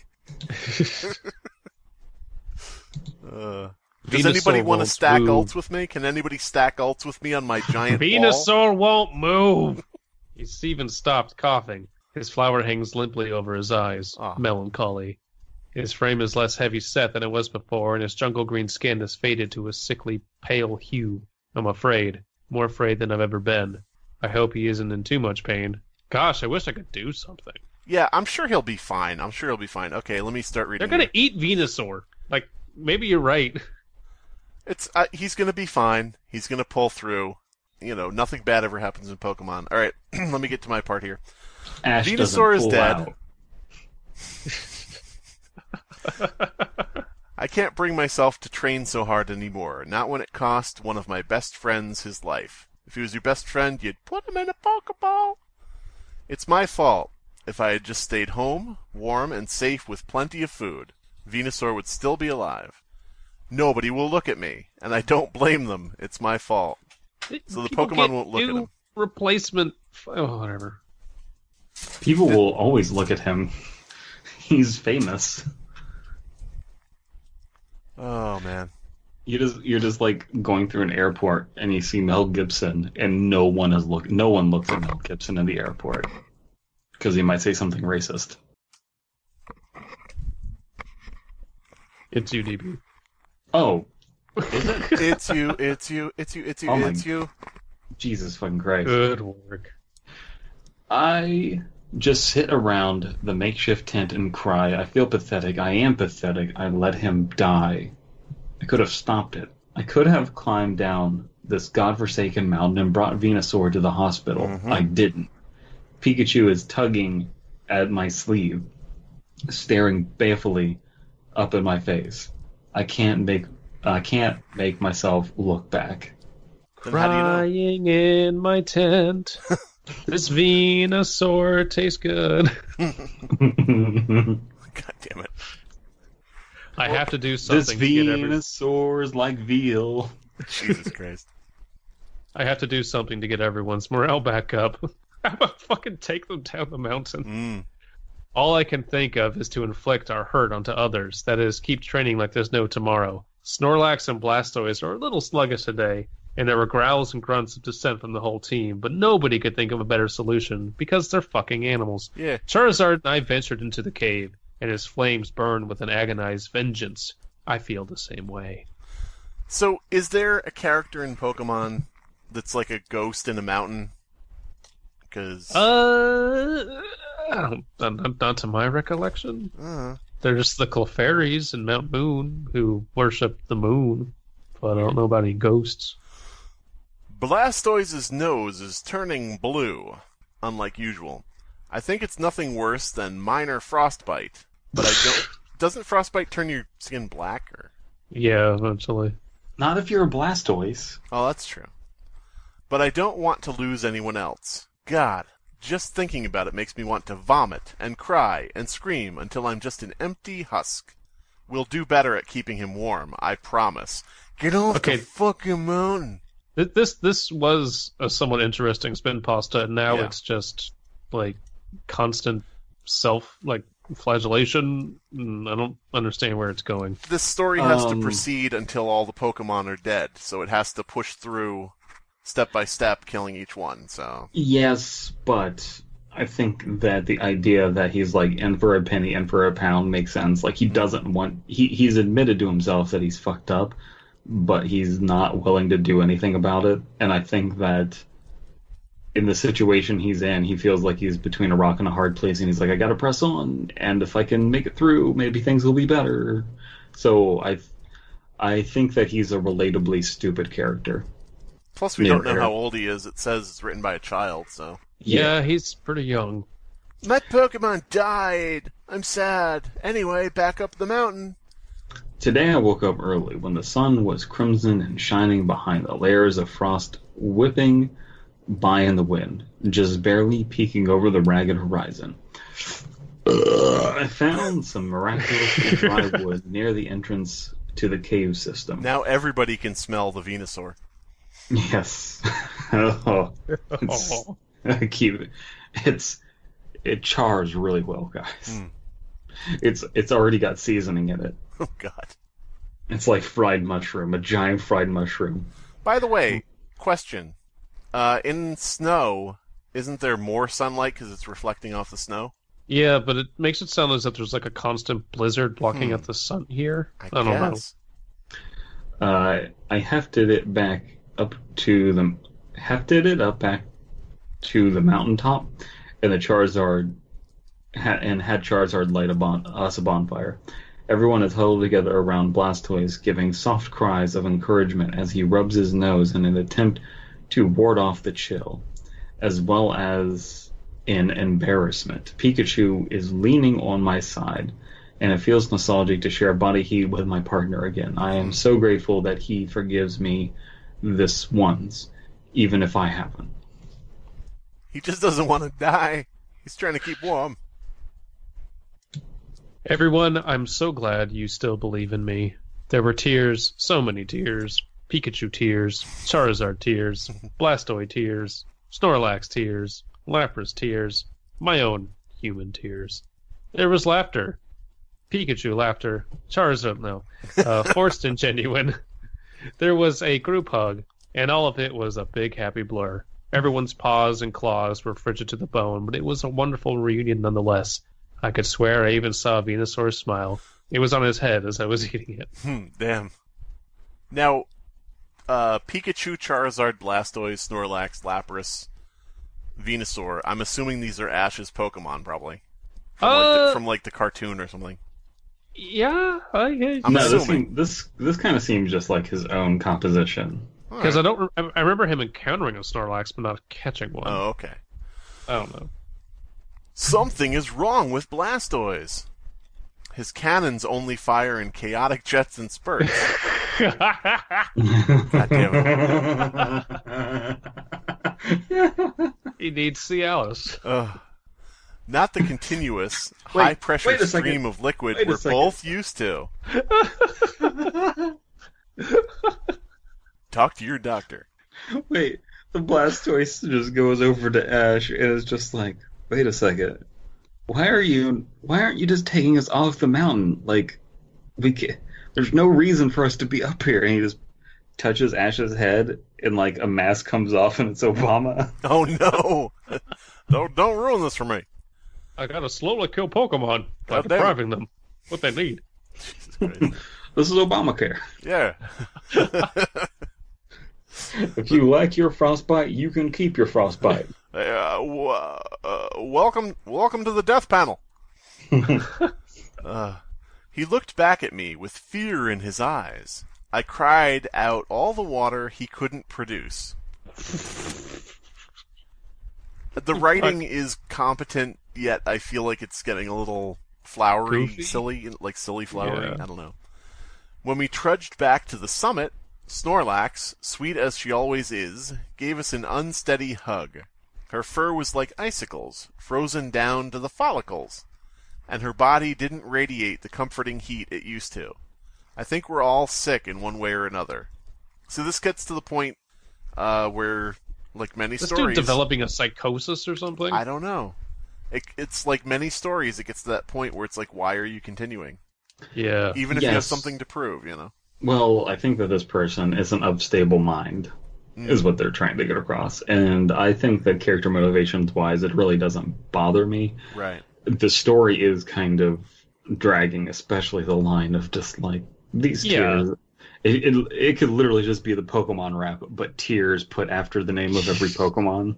uh, does Venusaur anybody want to won't stack move. ults with me? Can anybody stack ults with me on my giant wall? Venusaur won't move. He's even stopped coughing. His flower hangs limply over his eyes. Aw. Melancholy. His frame is less heavy set than it was before, and his jungle green skin has faded to a sickly pale hue. I'm afraid. More afraid than I've ever been. I hope he isn't in too much pain. Gosh, I wish I could do something. Yeah, I'm sure he'll be fine. I'm sure he'll be fine. Okay, let me start reading. They're gonna here. eat Venusaur. Like, maybe you're right. It's uh, he's gonna be fine. He's gonna pull through. You know, nothing bad ever happens in Pokemon. All right, let me get to my part here. Ash Venusaur is pull dead. Out. I can't bring myself to train so hard anymore. Not when it cost one of my best friends his life. If he was your best friend, you'd put him in a Pokeball. It's my fault. If I had just stayed home, warm and safe with plenty of food, Venusaur would still be alive. Nobody will look at me, and I don't blame them. It's my fault. So the People Pokemon get won't look at new him. Replacement. Oh, whatever. People will always look at him. He's famous. Oh man. You just you're just like going through an airport and you see Mel Gibson and no one is look no one looks at Mel Gibson in the airport because he might say something racist. It's you, D B. Oh, is it? It's you, it's you, it's you, it's you, Oh my- it's you. Jesus fucking Christ! Good work. I just sit around the makeshift tent and cry. I feel pathetic. I am pathetic. I let him die. I could have stopped it. I could have climbed down this godforsaken mountain and brought Venusaur to the hospital. Mhm. I didn't. Pikachu is tugging at my sleeve, staring balefully up at my face. I can't make I can't make myself look back. Then how do you know? Crying in my tent. This Venusaur tastes good. God damn it. I have to do This something to get every... Venusaur's like veal. Jesus Christ. I have to do something to get everyone's morale back up. How about fucking take them down the mountain? Mm. All I can think of is to inflict our hurt onto others. That is, keep training like there's no tomorrow. Snorlax and Blastoise are a little sluggish today, and there were growls and grunts of dissent from the whole team, but nobody could think of a better solution, because they're fucking animals. Yeah. Charizard and I ventured into the cave, and his flames burned with an agonized vengeance. I feel the same way. So, is there a character in Pokemon that's like a ghost in a mountain? Because... Uh, not, not, not to my recollection. Uh, They're just the Clefairies in Mount Moon who worship the moon, but I don't know about any ghosts. Blastoise's nose is turning blue, unlike usual. I think it's nothing worse than minor frostbite, but I don't... Doesn't frostbite turn your skin black, or...? Yeah, eventually. Not if you're a Blastoise. Oh, that's true. But I don't want to lose anyone else. God, just thinking about it makes me want to vomit and cry and scream until I'm just an empty husk. We'll do better at keeping him warm, I promise. Get off Okay. the fucking mountain! Th- This this was a somewhat interesting spin pasta, and now Yeah. it's just like constant self like flagellation. Mm, I don't understand where it's going. This story has Um, to proceed until all the Pokemon are dead, so it has to push through step by step, killing each one, so... Yes, but I think that the idea that he's like in for a penny, in for a pound makes sense. Like he doesn't want he he's admitted to himself that he's fucked up, but he's not willing to do anything about it. And I think that in the situation he's in, he feels like he's between a rock and a hard place, and he's like, I gotta press on, and if I can make it through, maybe things will be better. So I I think that he's a relatably stupid character. Plus, we Yeah, don't know fair. how old he is. It says it's written by a child, so... Yeah, he's pretty young. My Pokemon died! I'm sad. Anyway, back up the mountain. Today I woke up early when the sun was crimson and shining behind the layers of frost whipping by in the wind, just barely peeking over the ragged horizon. I found some miraculously dry wood near the entrance to the cave system. Now everybody can smell the Venusaur. Yes. Oh, it's Oh. cute. It's it chars really well, guys. Mm. It's it's already got seasoning in it. Oh, God. It's like fried mushroom, a giant fried mushroom. By the way, question. Uh, in snow, isn't there more sunlight because it's reflecting off the snow? Yeah, but it makes it sound as if there's like a constant blizzard blocking Hmm. out the sun here. I, I, don't guess. Uh, I hefted it back up to the hefted it up back to the mountaintop, and the Charizard ha- and had Charizard light a bon- us a bonfire. Everyone is huddled together around Blastoise, giving soft cries of encouragement as he rubs his nose in an attempt to ward off the chill, as well as in embarrassment. Pikachu is leaning on my side, and it feels nostalgic to share body heat with my partner again. I am so grateful that he forgives me this once, even if I haven't. He just doesn't want to die. He's trying to keep warm. Everyone, I'm so glad you still believe in me. There were tears, so many tears. Pikachu tears, Charizard tears, Blastoise tears, Snorlax tears, Lapras tears, my own human tears. There was laughter. Pikachu laughter. Charizard, no. Uh, forced and genuine. There was a group hug, and all of it was a big happy blur. Everyone's paws and claws were frigid to the bone, but it was a wonderful reunion nonetheless. I could swear I even saw Venusaur's smile. It was on his head as I was eating it. Hmm, damn. Now, uh, Pikachu, Charizard, Blastoise, Snorlax, Lapras, Venusaur. I'm assuming these are Ash's Pokemon, probably. From, like, Uh, the, from like the cartoon or something. Yeah, I I'm no, this, assuming. seem, this this kind of seems just like his own composition. because I don't. Re- I remember him encountering a Snorlax, but not catching one. Oh, okay. I don't know. Something is wrong with Blastoise. His cannons only fire in chaotic jets and spurts. God damn He needs Cialis. Ugh. Not the continuous, Wait, high-pressure wait a second. stream of liquid Wait a we're second. both used to. Talk to your doctor. Wait, the Blastoise just goes over to Ash and is just like, wait a second. Why are you why aren't you just taking us off the mountain? Like we can, there's no reason for us to be up here. And he just touches Ash's head and like a mask comes off and it's Obama. Oh no! don't don't ruin this for me. I gotta slowly kill Pokemon by God damn it. depriving them what they need. Jesus Christ. This is Obamacare. Yeah. If you like your frostbite, you can keep your frostbite. Uh, w- uh, welcome, welcome to the death panel. uh, he looked back at me with fear in his eyes. I cried out all the water he couldn't produce. The writing is competent, yet I feel like it's getting a little flowery, Goofy? silly, like silly flowery. Yeah. I don't know. When we trudged back to the summit, Snorlax, sweet as she always is, gave us an unsteady hug. Her fur was like icicles, frozen down to the follicles, and her body didn't radiate the comforting heat it used to. I think we're all sick in one way or another. So this gets to the point uh, where, like many This stories, dude developing a psychosis or something? I don't know. It, it's like many stories. It gets to that point where it's like, why are you continuing? Yeah. Even if you have Yes. something to prove, you know. Well, I think that this person is an unstable mind, Mm. is what they're trying to get across. And I think that character motivations wise, it really doesn't bother me. Right. The story is kind of dragging, especially the line of just like these Yeah. tears. It, it it could literally just be the Pokemon rap, but tears put after the name of every Pokemon.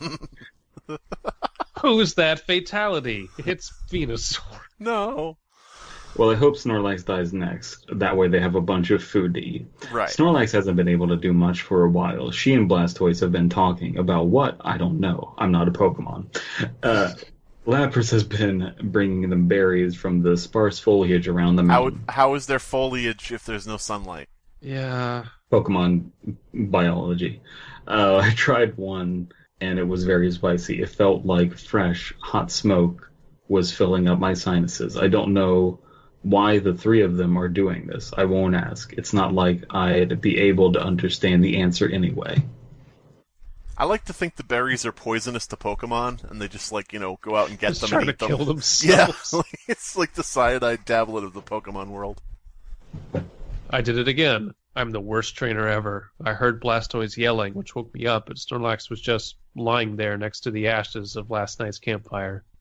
Who's that fatality? It's Venusaur. No. Well, I hope Snorlax dies next. That way they have a bunch of food to eat. Right. Snorlax hasn't been able to do much for a while. She and Blastoise have been talking about what? I don't know. I'm not a Pokemon. Uh, Lapras has been bringing them berries from the sparse foliage around the How mountain. how is there foliage if there's no sunlight? Yeah. Pokemon biology. Uh, I tried one, and it was very spicy. It felt like fresh, hot smoke was filling up my sinuses. I don't know why the three of them are doing this. I won't ask. It's not like I'd be able to understand the answer anyway. I like to think the berries are poisonous to Pokemon, and they just like you know go out and get Just them trying and to eat kill them. themselves. Yeah, it's like the cyanide tablet of the Pokemon world. I did it again. I'm the worst trainer ever. I heard Blastoise yelling, which woke me up, but Snorlax was just lying there next to the ashes of last night's campfire.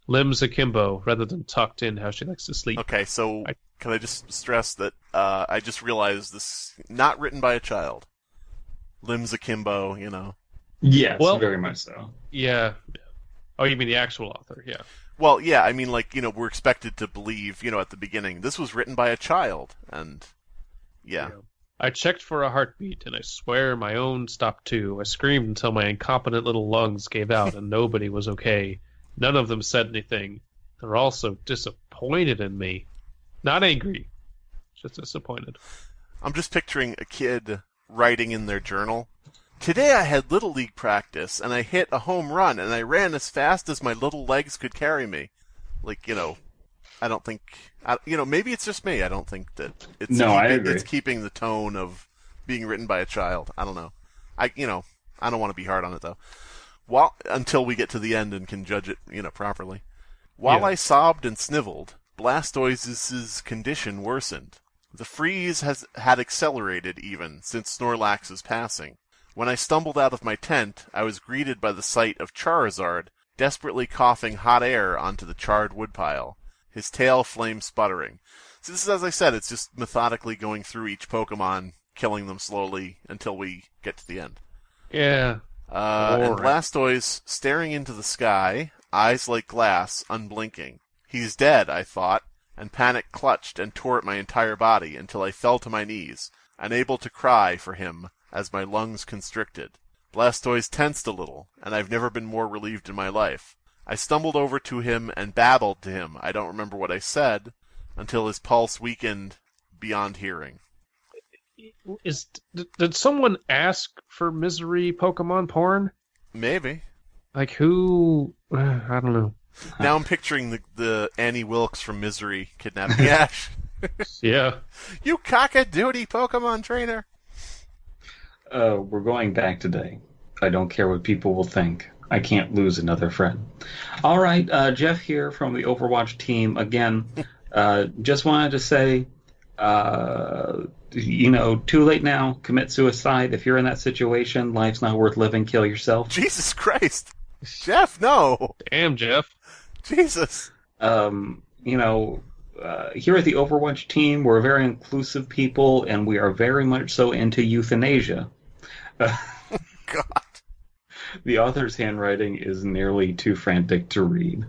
Limbs akimbo, rather than tucked in how she likes to sleep. Okay, so I- can I just stress that uh, I just realized this not written by a child. Limbs akimbo, you know. Yes, Well- very much so. Yeah. Oh, you mean the actual author? Yeah. Well, yeah, I mean, like, you know, we're expected to believe, you know, at the beginning, this was written by a child, and yeah. Yeah. I checked for a heartbeat, and I swear my own stopped too. I screamed until my incompetent little lungs gave out, and nobody was okay. None of them said anything. They're all so disappointed in me. Not angry, just disappointed. I'm just picturing a kid writing in their journal. Today I had Little League practice, and I hit a home run, and I ran as fast as my little legs could carry me. Like, you know, I don't think, I, you know, maybe it's just me. I don't think that it's, No, I keeping, agree. it's keeping the tone of being written by a child. I don't know. I, you know, I don't want to be hard on it, though. While, until we get to the end and can judge it, you know, properly. While Yeah. I sobbed and sniveled, Blastoise's condition worsened. The freeze has had accelerated even since Snorlax's passing. When I stumbled out of my tent, I was greeted by the sight of Charizard, desperately coughing hot air onto the charred woodpile, his tail flame sputtering. So this is, as I said, it's just methodically going through each Pokemon, killing them slowly until we get to the end. Yeah. Uh, and Alright. Blastoise staring into the sky, eyes like glass, unblinking. He's dead, I thought, and panic clutched and tore at my entire body until I fell to my knees, unable to cry for him as my lungs constricted. Blastoise tensed a little, and I've never been more relieved in my life. I stumbled over to him and babbled to him. I don't remember what I said, until his pulse weakened beyond hearing. Is did, did someone ask for misery Pokemon porn? Maybe. Like who? Uh, I don't know. Now I'm picturing the, the Annie Wilkes from Misery kidnapping Ash. Yeah. You cock-a-doodie Pokemon trainer! Uh, we're going back today. I don't care what people will think. I can't lose another friend. All right, uh, Jeff here from the Overwatch team again. Uh, just wanted to say, uh, you know, too late now. Commit suicide. If you're in that situation, life's not worth living. Kill yourself. Jesus Christ! Jeff, no! Damn, Jeff. Jesus! Um, you know, uh, here at the Overwatch team, we're very inclusive people, and we are very much so into euthanasia. Uh, God. the author's handwriting is nearly too frantic to read.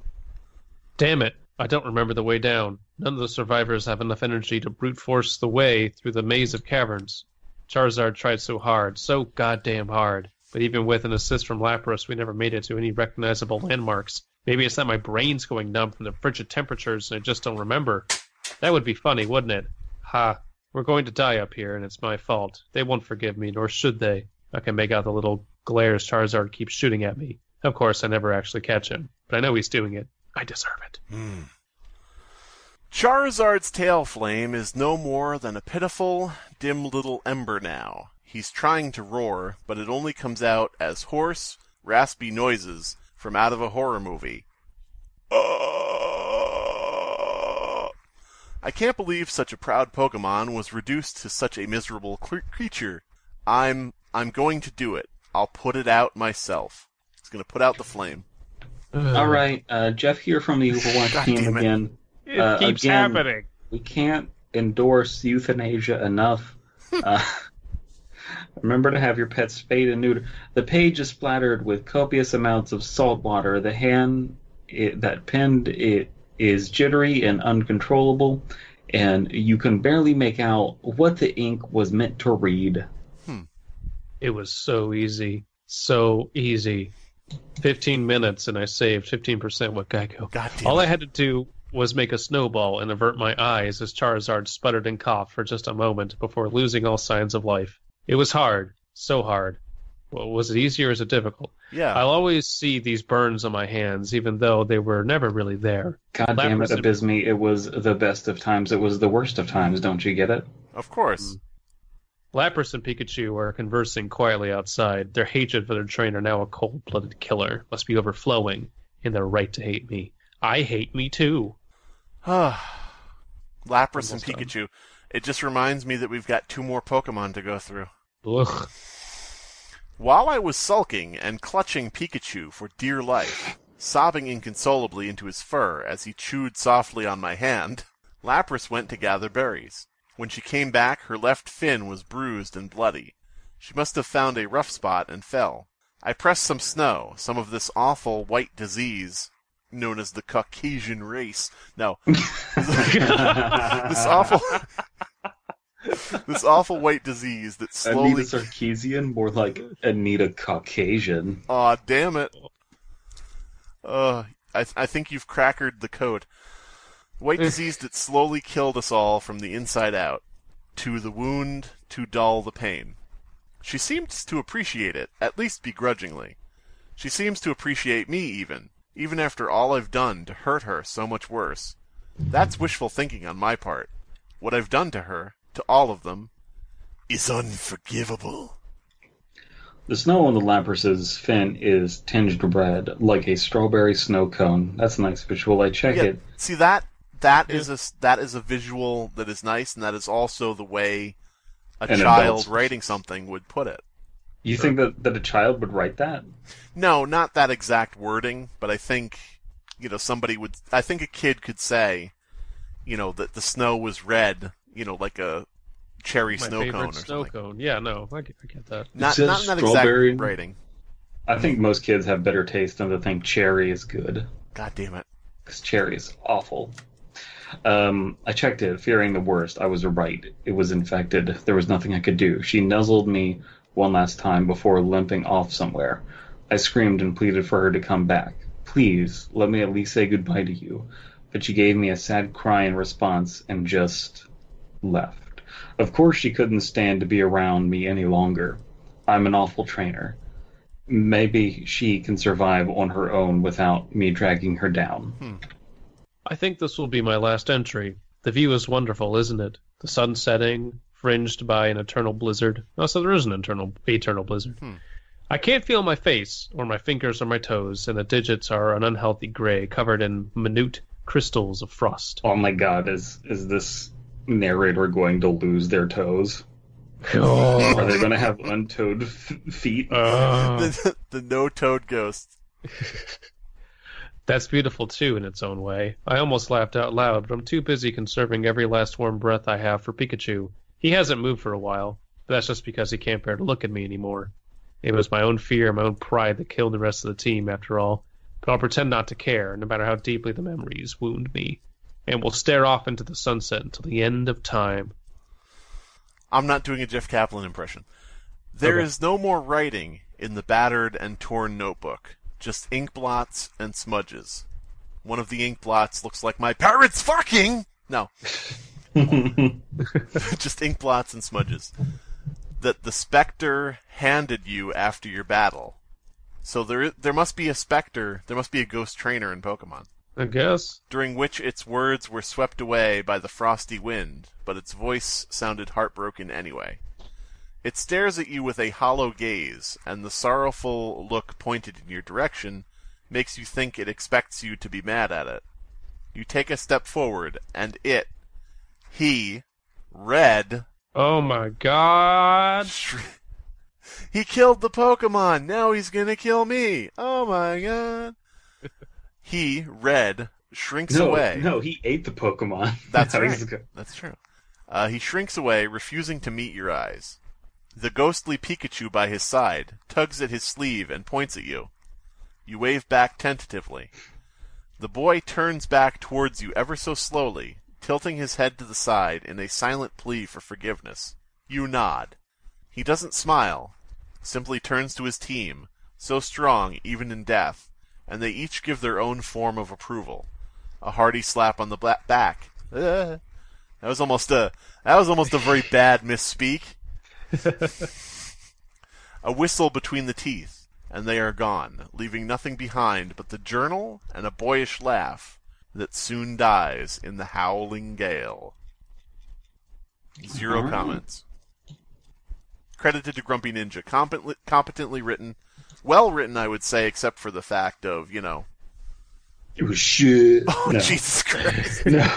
Damn it. I don't remember the way down. None of the survivors have enough energy to brute force the way through the maze of caverns. Charizard tried so hard, so goddamn hard. But even with an assist from Lapras, we never made it to any recognizable landmarks. Maybe it's that my brain's going numb from the frigid temperatures and I just don't remember. That would be funny, wouldn't it? Ha. We're going to die up here, and it's my fault. They won't forgive me, nor should they. I can make out the little glares Charizard keeps shooting at me. Of course, I never actually catch him, but I know he's doing it. I deserve it. Hmm. Charizard's tail flame is no more than a pitiful, dim little ember now. He's trying to roar, but it only comes out as hoarse, raspy noises from out of a horror movie. Uh, I can't believe such a proud Pokemon was reduced to such a miserable cr- creature. I'm I'm going to do it. I'll put it out myself. He's going to put out the flame. All right, uh, Jeff here from the Overwatch God team damn it. again. It Uh, keeps again- happening. We can't endorse euthanasia enough. Uh, remember to have your pets spayed and neutered. The page is splattered with copious amounts of salt water. The hand it, that pinned it is jittery and uncontrollable, and you can barely make out what the ink was meant to read. It was so easy. So easy. fifteen minutes, and I saved fifteen percent with Geico. God damn All it. I had to do was make a snowball and avert my eyes as Charizard sputtered and coughed for just a moment before losing all signs of life. It was hard. So hard. Well, was it easy or is it difficult? Yeah. I'll always see these burns on my hands, even though they were never really there. God damn it, Lapras- Abysme, it was the best of times. It was the worst of times, don't you get it? Of course. Lapras and Pikachu are conversing quietly outside. Their hatred for their trainer, now a cold-blooded killer, must be overflowing in their right to hate me. I hate me too. Lapras and Almost done. Pikachu. It just reminds me that we've got two more Pokemon to go through. Ugh. While I was sulking and clutching Pikachu for dear life, sobbing inconsolably into his fur as he chewed softly on my hand. Lapras went to gather berries. When she came back, her left fin was bruised and bloody. She must have found a rough spot and fell. I pressed some snow, some of this awful white disease known as the Caucasian race. No. this awful... this awful white disease that slowly... Anita Sarkeesian, more like Anita Caucasian. Aw, damn it. Uh, I, th- I think you've crackered the code. White disease that slowly killed us all from the inside out. To the wound, to dull the pain. She seems to appreciate it, at least begrudgingly. She seems to appreciate me even, even after all I've done to hurt her so much worse. That's wishful thinking on my part. What I've done to her, to all of them, is unforgivable. The snow on the Lapras's fin is tinged red, like a strawberry snow cone. That's a nice visual. I check Yeah, it. see that that is a that is a visual that is nice, and that is also the way a An child adult. writing something would put it. You think that, that a child would write that? No, not that exact wording, but I think, you know, somebody would. I think a kid could say, you know, that the snow was red, you know, like a cherry My snow favorite cone or snow something. cone. Yeah, no, I get, I get that. Not says not in that strawberry. exact writing. I think most kids have better taste than to think cherry is good. God damn it. Because cherry is awful. Um, I checked it, fearing the worst. I was right. It was infected. There was nothing I could do. She nuzzled me one last time before limping off somewhere. I screamed and pleaded for her to come back. Please, let me at least say goodbye to you. But she gave me a sad cry in response and just left. Of course she couldn't stand to be around me any longer. I'm an awful trainer. Maybe she can survive on her own without me dragging her down. Hmm. I think this will be my last entry. The view is wonderful, isn't it? The sun setting, fringed by an eternal blizzard. Oh, so there is an eternal, eternal blizzard. Hmm. I can't feel my face, or my fingers or my toes, and the digits are an unhealthy gray, covered in minute crystals of frost. Oh my god, is is this narrator going to lose their toes? Oh. Are they going to have untoed f- feet? Uh, the, the no-toed ghost. That's beautiful, too, in its own way. I almost laughed out loud, but I'm too busy conserving every last warm breath I have for Pikachu. He hasn't moved for a while, but that's just because he can't bear to look at me anymore. It was my own fear, my own pride that killed the rest of the team, after all. But I'll pretend not to care, no matter how deeply the memories wound me. And we'll stare off into the sunset until the end of time. I'm not doing a Jeff Kaplan impression. There Okay. is no more writing in the battered and torn notebook. Just ink blots and smudges. One of the ink blots looks like my parents fucking! No. Just ink blots and smudges. That the Spectre handed you after your battle. So there, there must be a Spectre, there must be a ghost trainer in Pokemon. I guess. During which its words were swept away by the frosty wind, but its voice sounded heartbroken anyway. It stares at you with a hollow gaze, and the sorrowful look pointed in your direction makes you think it expects you to be mad at it. You take a step forward, and it, he, Red, Oh my god. he killed the Pokemon, now he's gonna kill me! Oh my god! He, Red, shrinks no, away. no, he ate the Pokemon. That's How right. he's go- That's true. Uh, he shrinks away, refusing to meet your eyes. The ghostly Pikachu by his side tugs at his sleeve and points at you. You wave back tentatively. The boy turns back towards you ever so slowly, tilting his head to the side in a silent plea for forgiveness. You nod. He doesn't smile, simply turns to his team, so strong even in death, and they each give their own form of approval. A hearty slap on the bla- back. Uh, that was almost a that was almost a very bad misspeak. A whistle between the teeth, and they are gone, leaving nothing behind but the journal and a boyish laugh that soon dies in the howling gale. Zero Alright. comments. Credited to Grumpy Ninja. Competently, competently written. Well written, I would say, except for the fact of, you know... It was shit. Oh, No. Jesus Christ. No.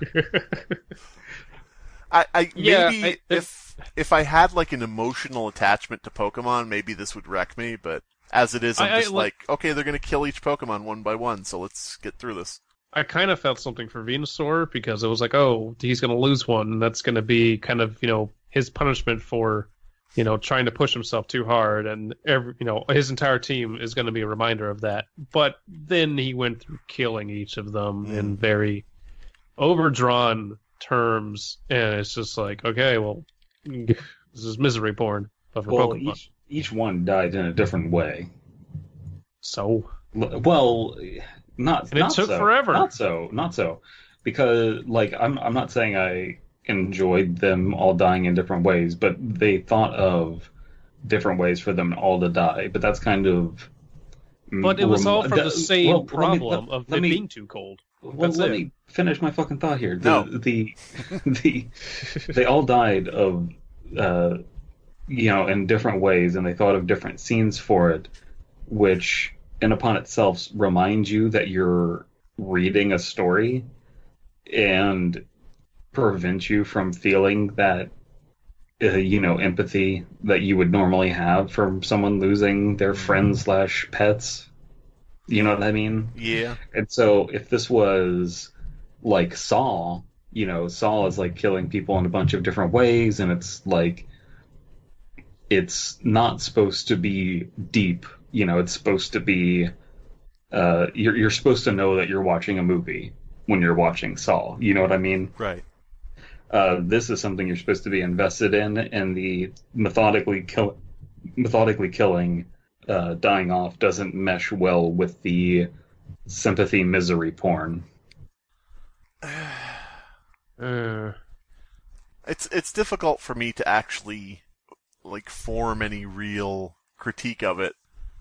I, I Yeah, maybe I- if if I had like an emotional attachment to Pokemon, maybe this would wreck me. But As it is, I'm I- I just like- like, okay, they're going to kill each Pokemon one by one, so let's get through this. I kind of felt something for Venusaur because it was like, oh, he's going to lose one, and that's going to be kind of, you know, his punishment for, you know, trying to push himself too hard, and every, you know, his entire team is going to be a reminder of that. But then he went through killing each of them Mm. in very overdrawn terms, and it's just like, okay, well, this is misery porn, but for Well, Pokemon. each each one died in a different way. So L- Well, not And it not took so. forever. Not so, not so, because like I'm I'm not saying I enjoyed them all dying in different ways, but they thought of different ways for them all to die. But that's kind of. But it was rem- all from that- the same well, let me- problem let- of let it me- being too cold. Well, That's let it. me finish my fucking thought here. The, No. the, the, they all died of, uh, you know, in different ways, and they thought of different scenes for it, which, in upon itself, reminds you that you're reading a story, and prevent you from feeling that, uh, you know, empathy that you would normally have from someone losing their friends slash pets. You know what I mean? Yeah. And so if this was like Saw, you know, Saw is like killing people in a bunch of different ways, and it's like it's not supposed to be deep, you know, it's supposed to be uh you're you're supposed to know that you're watching a movie when you're watching Saw. You know what I mean? Right. Uh this is something you're supposed to be invested in, and the methodically kill methodically killing uh, dying off doesn't mesh well with the sympathy misery porn. Uh, It's it's difficult for me to actually like form any real critique of it.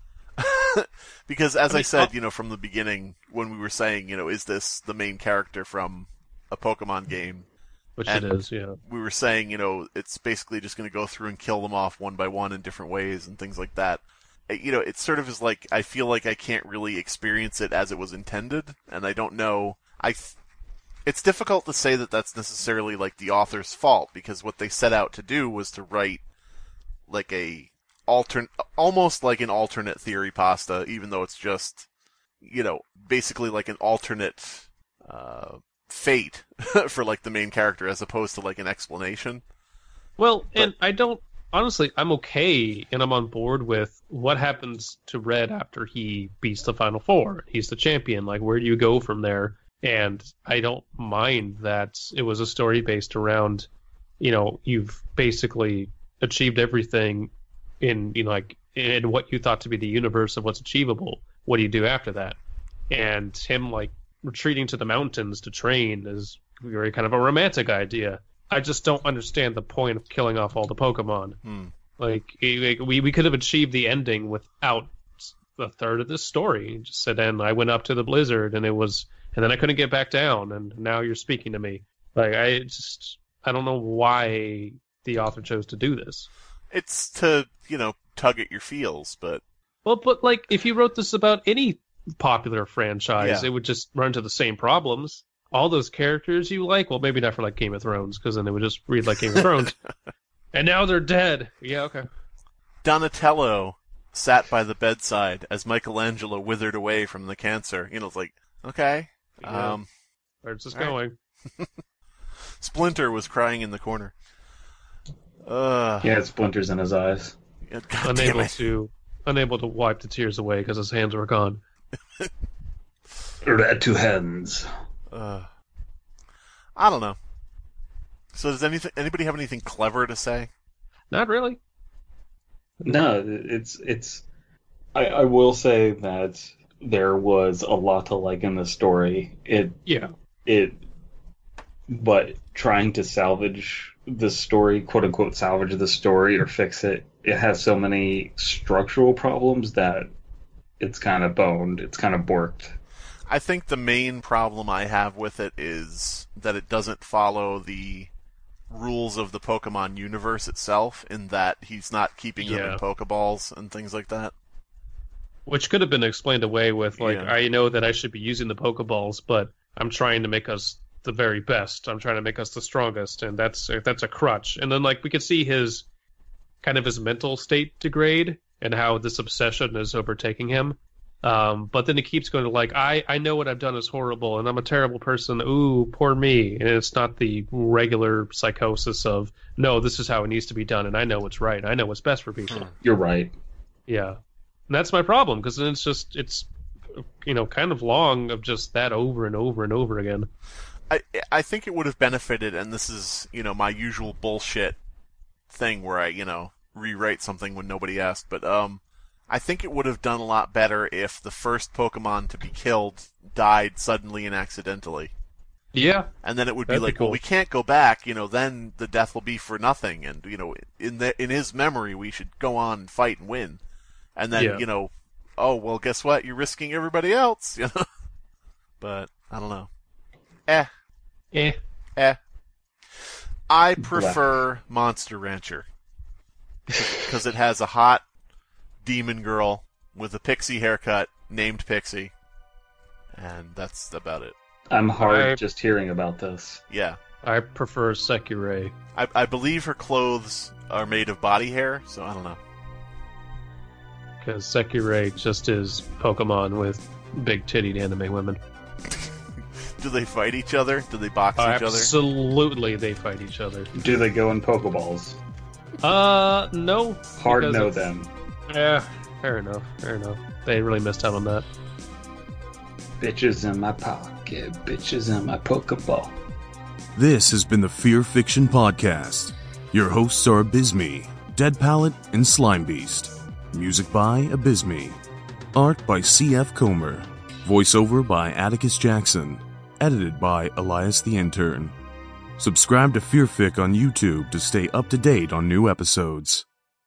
Because as I, I mean, said, I'll- you know, from the beginning when we were saying, you know, is this the main character from a Pokemon game? which And- it is, yeah. We were saying, you know, it's basically just going to go through and kill them off one by one in different ways and things like that. It- You know, it sort of is like, I feel like I can't really experience it as it was intended, and I don't know. I, th- it's difficult to say that that's necessarily like the author's fault, because what they set out to do was to write like a altern, almost like an alternate theory pasta, even though it's just, you know, basically like an alternate uh, fate for like the main character as opposed to like an explanation. Well, and I don't honestly. I'm okay, and I'm on board with what happens to Red after he beats the Final Four. He's the champion. Like, where do you go from there? And I don't mind that it was a story based around, you know, you've basically achieved everything in, you know, like in what you thought to be the universe of what's achievable. What do you do after that? And him like retreating to the mountains to train is very kind of a romantic idea. I just don't understand the point of killing off all the Pokemon. Hmm. Like, it- like, we we could have achieved the ending without a third of this story. Just said, and I went up to the blizzard, and it was, and then I couldn't get back down, and now you're speaking to me. Like, I just, I don't know why the author chose to do this. It's to, you know, tug at your feels, but Well, but like, if you wrote this about any popular franchise, Yeah. it would just run into the same problems. All those characters you like, well, maybe not for like Game of Thrones, because then they would just read like Game of Thrones. And now they're dead. Yeah, okay. Donatello sat by the bedside as Michelangelo withered away from the cancer. You know, it's like, okay. Yeah. Um, Where's this all right. going? Splinter was crying in the corner. Uh, He had splinters in his eyes. God damn Unable it. to, unable to wipe the tears away because his hands were gone. Red two hands. Uh, I don't know. So does anything, anybody have anything clever to say? Not really. No, it's it's. I, I will say that there was a lot to like in the story. It Yeah. it, but trying to salvage the story, quote unquote, salvage the story or fix it, it has so many structural problems that it's kind of boned. It's kind of borked. I think the main problem I have with it is that it doesn't follow the rules of the Pokemon universe itself, in that he's not keeping them Yeah. in Pokeballs and things like that. Which could have been explained away with, like, Yeah. I know that I should be using the Pokeballs, but I'm trying to make us the very best. I'm trying to make us the strongest, and that's that's a crutch. And then, like, we could see his kind of his mental state degrade, and how this obsession is overtaking him. Um, but then it keeps going to like, I, I know what I've done is horrible, and I'm a terrible person. Ooh, poor me. And it's not the regular psychosis of, no, this is how it needs to be done, and I know what's right. I know what's best for people. You're right. Yeah. And that's my problem, because then it's just, it's, you know, kind of long of just that over and over and over again. I I think it would have benefited, and this is, you know, my usual bullshit thing where I, you know, rewrite something when nobody asked, but, um, I think it would have done a lot better if the first Pokemon to be killed died suddenly and accidentally. Yeah. And then it would be That'd be like, cool. well, we can't go back, you know, then the death will be for nothing, and, you know, in the in his memory, we should go on and fight and win. And then, Yeah. you know, oh, well, guess what? You're risking everybody else, you know? But, I don't know. Eh. Eh. Eh. I prefer Monster Rancher. Because it has a hot demon girl with a pixie haircut named Pixie. And that's about it. I'm hard I- just hearing about this. Yeah. I prefer Sekirei. I, I believe her clothes are made of body hair, so I don't know. Because Sekirei just is Pokemon with big tittied anime women. Do they fight each other? Do they box each other? Absolutely, they fight each other. Do they go in Pokeballs? Uh, no. Hard because no it's- then. Yeah, fair enough, fair enough. They really missed out on that. Bitches in my pocket, bitches in my Pokeball. This has been the Fear Fiction Podcast. Your hosts are Abysme, Dead Palette, and Slime Beast. Music by Abysme. Art by C F Comer. Voiceover by Atticus Jackson. Edited by Elias the Intern. Subscribe to Fearfic on YouTube to stay up to date on new episodes.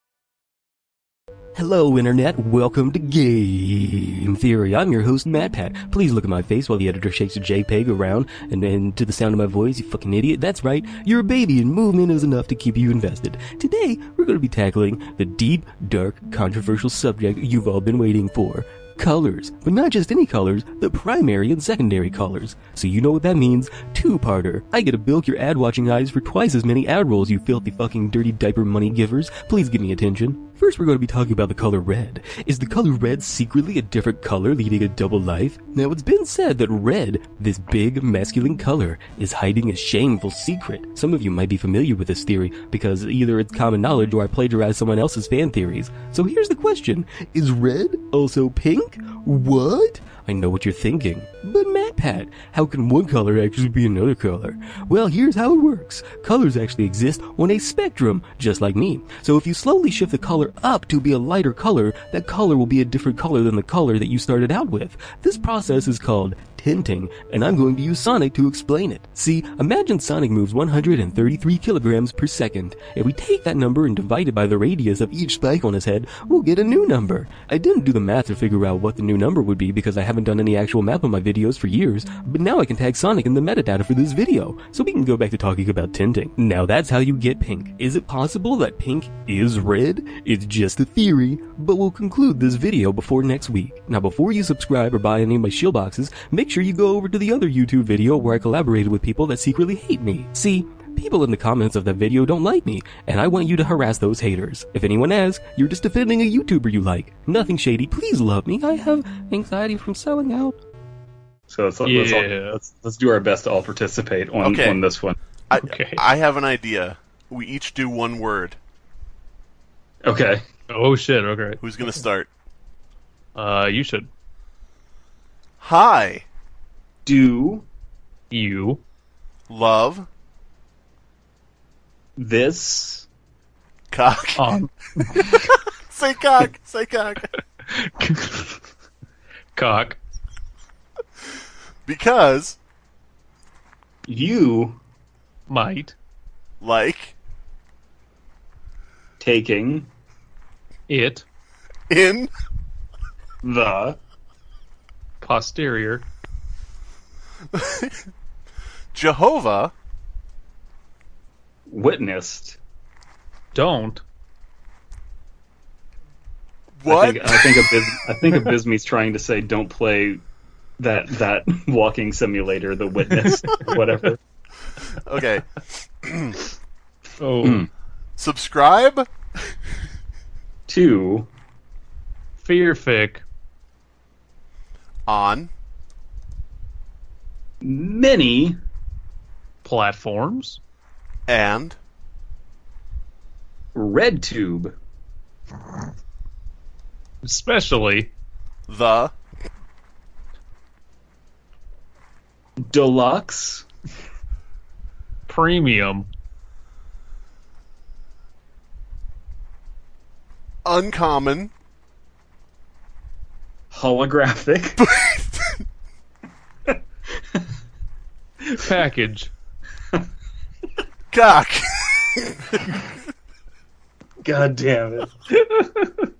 Hello, Internet. Welcome to Game Theory. I'm your host, MatPat. Please look at my face while the editor shakes a JPEG around, and then to the sound of my voice, you fucking idiot. That's right. You're a baby, and movement is enough to keep you invested. Today, we're going to be tackling the deep, dark, controversial subject you've all been waiting for. Colors. But not just any colors, the primary and secondary colors. So you know what that means. Two-parter. I get to bilk your ad-watching eyes for twice as many ad rolls, you filthy fucking dirty diaper money givers. Please give me attention. First, we're going to be talking about the color red. Is the color red secretly a different color leading a double life? Now, it's been said that red, this big, masculine color, is hiding a shameful secret. Some of you might be familiar with this theory because either it's common knowledge or I plagiarized someone else's fan theories. So here's the question. Is red also pink? What? I know what you're thinking. But MatPat, how can one color actually be another color? Well, here's how it works. Colors actually exist on a spectrum, just like me. So if you slowly shift the color up to be a lighter color, that color will be a different color than the color that you started out with. This process is called tinting, and I'm going to use Sonic to explain it. See, imagine Sonic moves one hundred thirty-three kilograms per second. If we take that number and divide it by the radius of each spike on his head, we'll get a new number. I didn't do the math to figure out what the new number would be because I haven't done any actual math on my videos for years, but now I can tag Sonic in the metadata for this video, so we can go back to talking about tinting. Now that's how you get pink. Is it possible that pink is red? It's just a theory, but we'll conclude this video before next week. Now before you subscribe or buy any of my shield boxes, make sure you go over to the other YouTube video where I collaborated with people that secretly hate me. See, people in the comments of that video don't like me, and I want you to harass those haters. If anyone asks, you're just defending a YouTuber you like. Nothing shady, please love me. I have anxiety from selling out. So let's, let's, all, Yeah. let's, let's do our best to all participate on, Okay. on this one. I, Okay. I have an idea. We each do one word. Okay. Oh shit, okay. Who's going to start? Uh, you should. Hi. Do You. Love. this Cock. Um. Say cock. Say cock. Cock. Because, you Might. like, taking It. in, the Posterior. Jehovah, witnessed. Don't. what? I think I think, Abys- I think Abysme's trying to say don't play that that walking simulator, The Witness, or whatever. Okay. Oh. Subscribe, To Fearfic. On. Many. Platforms. And. RedTube. Especially. The. Deluxe. Premium. Uncommon. Holographic. Package. Cock. God damn it.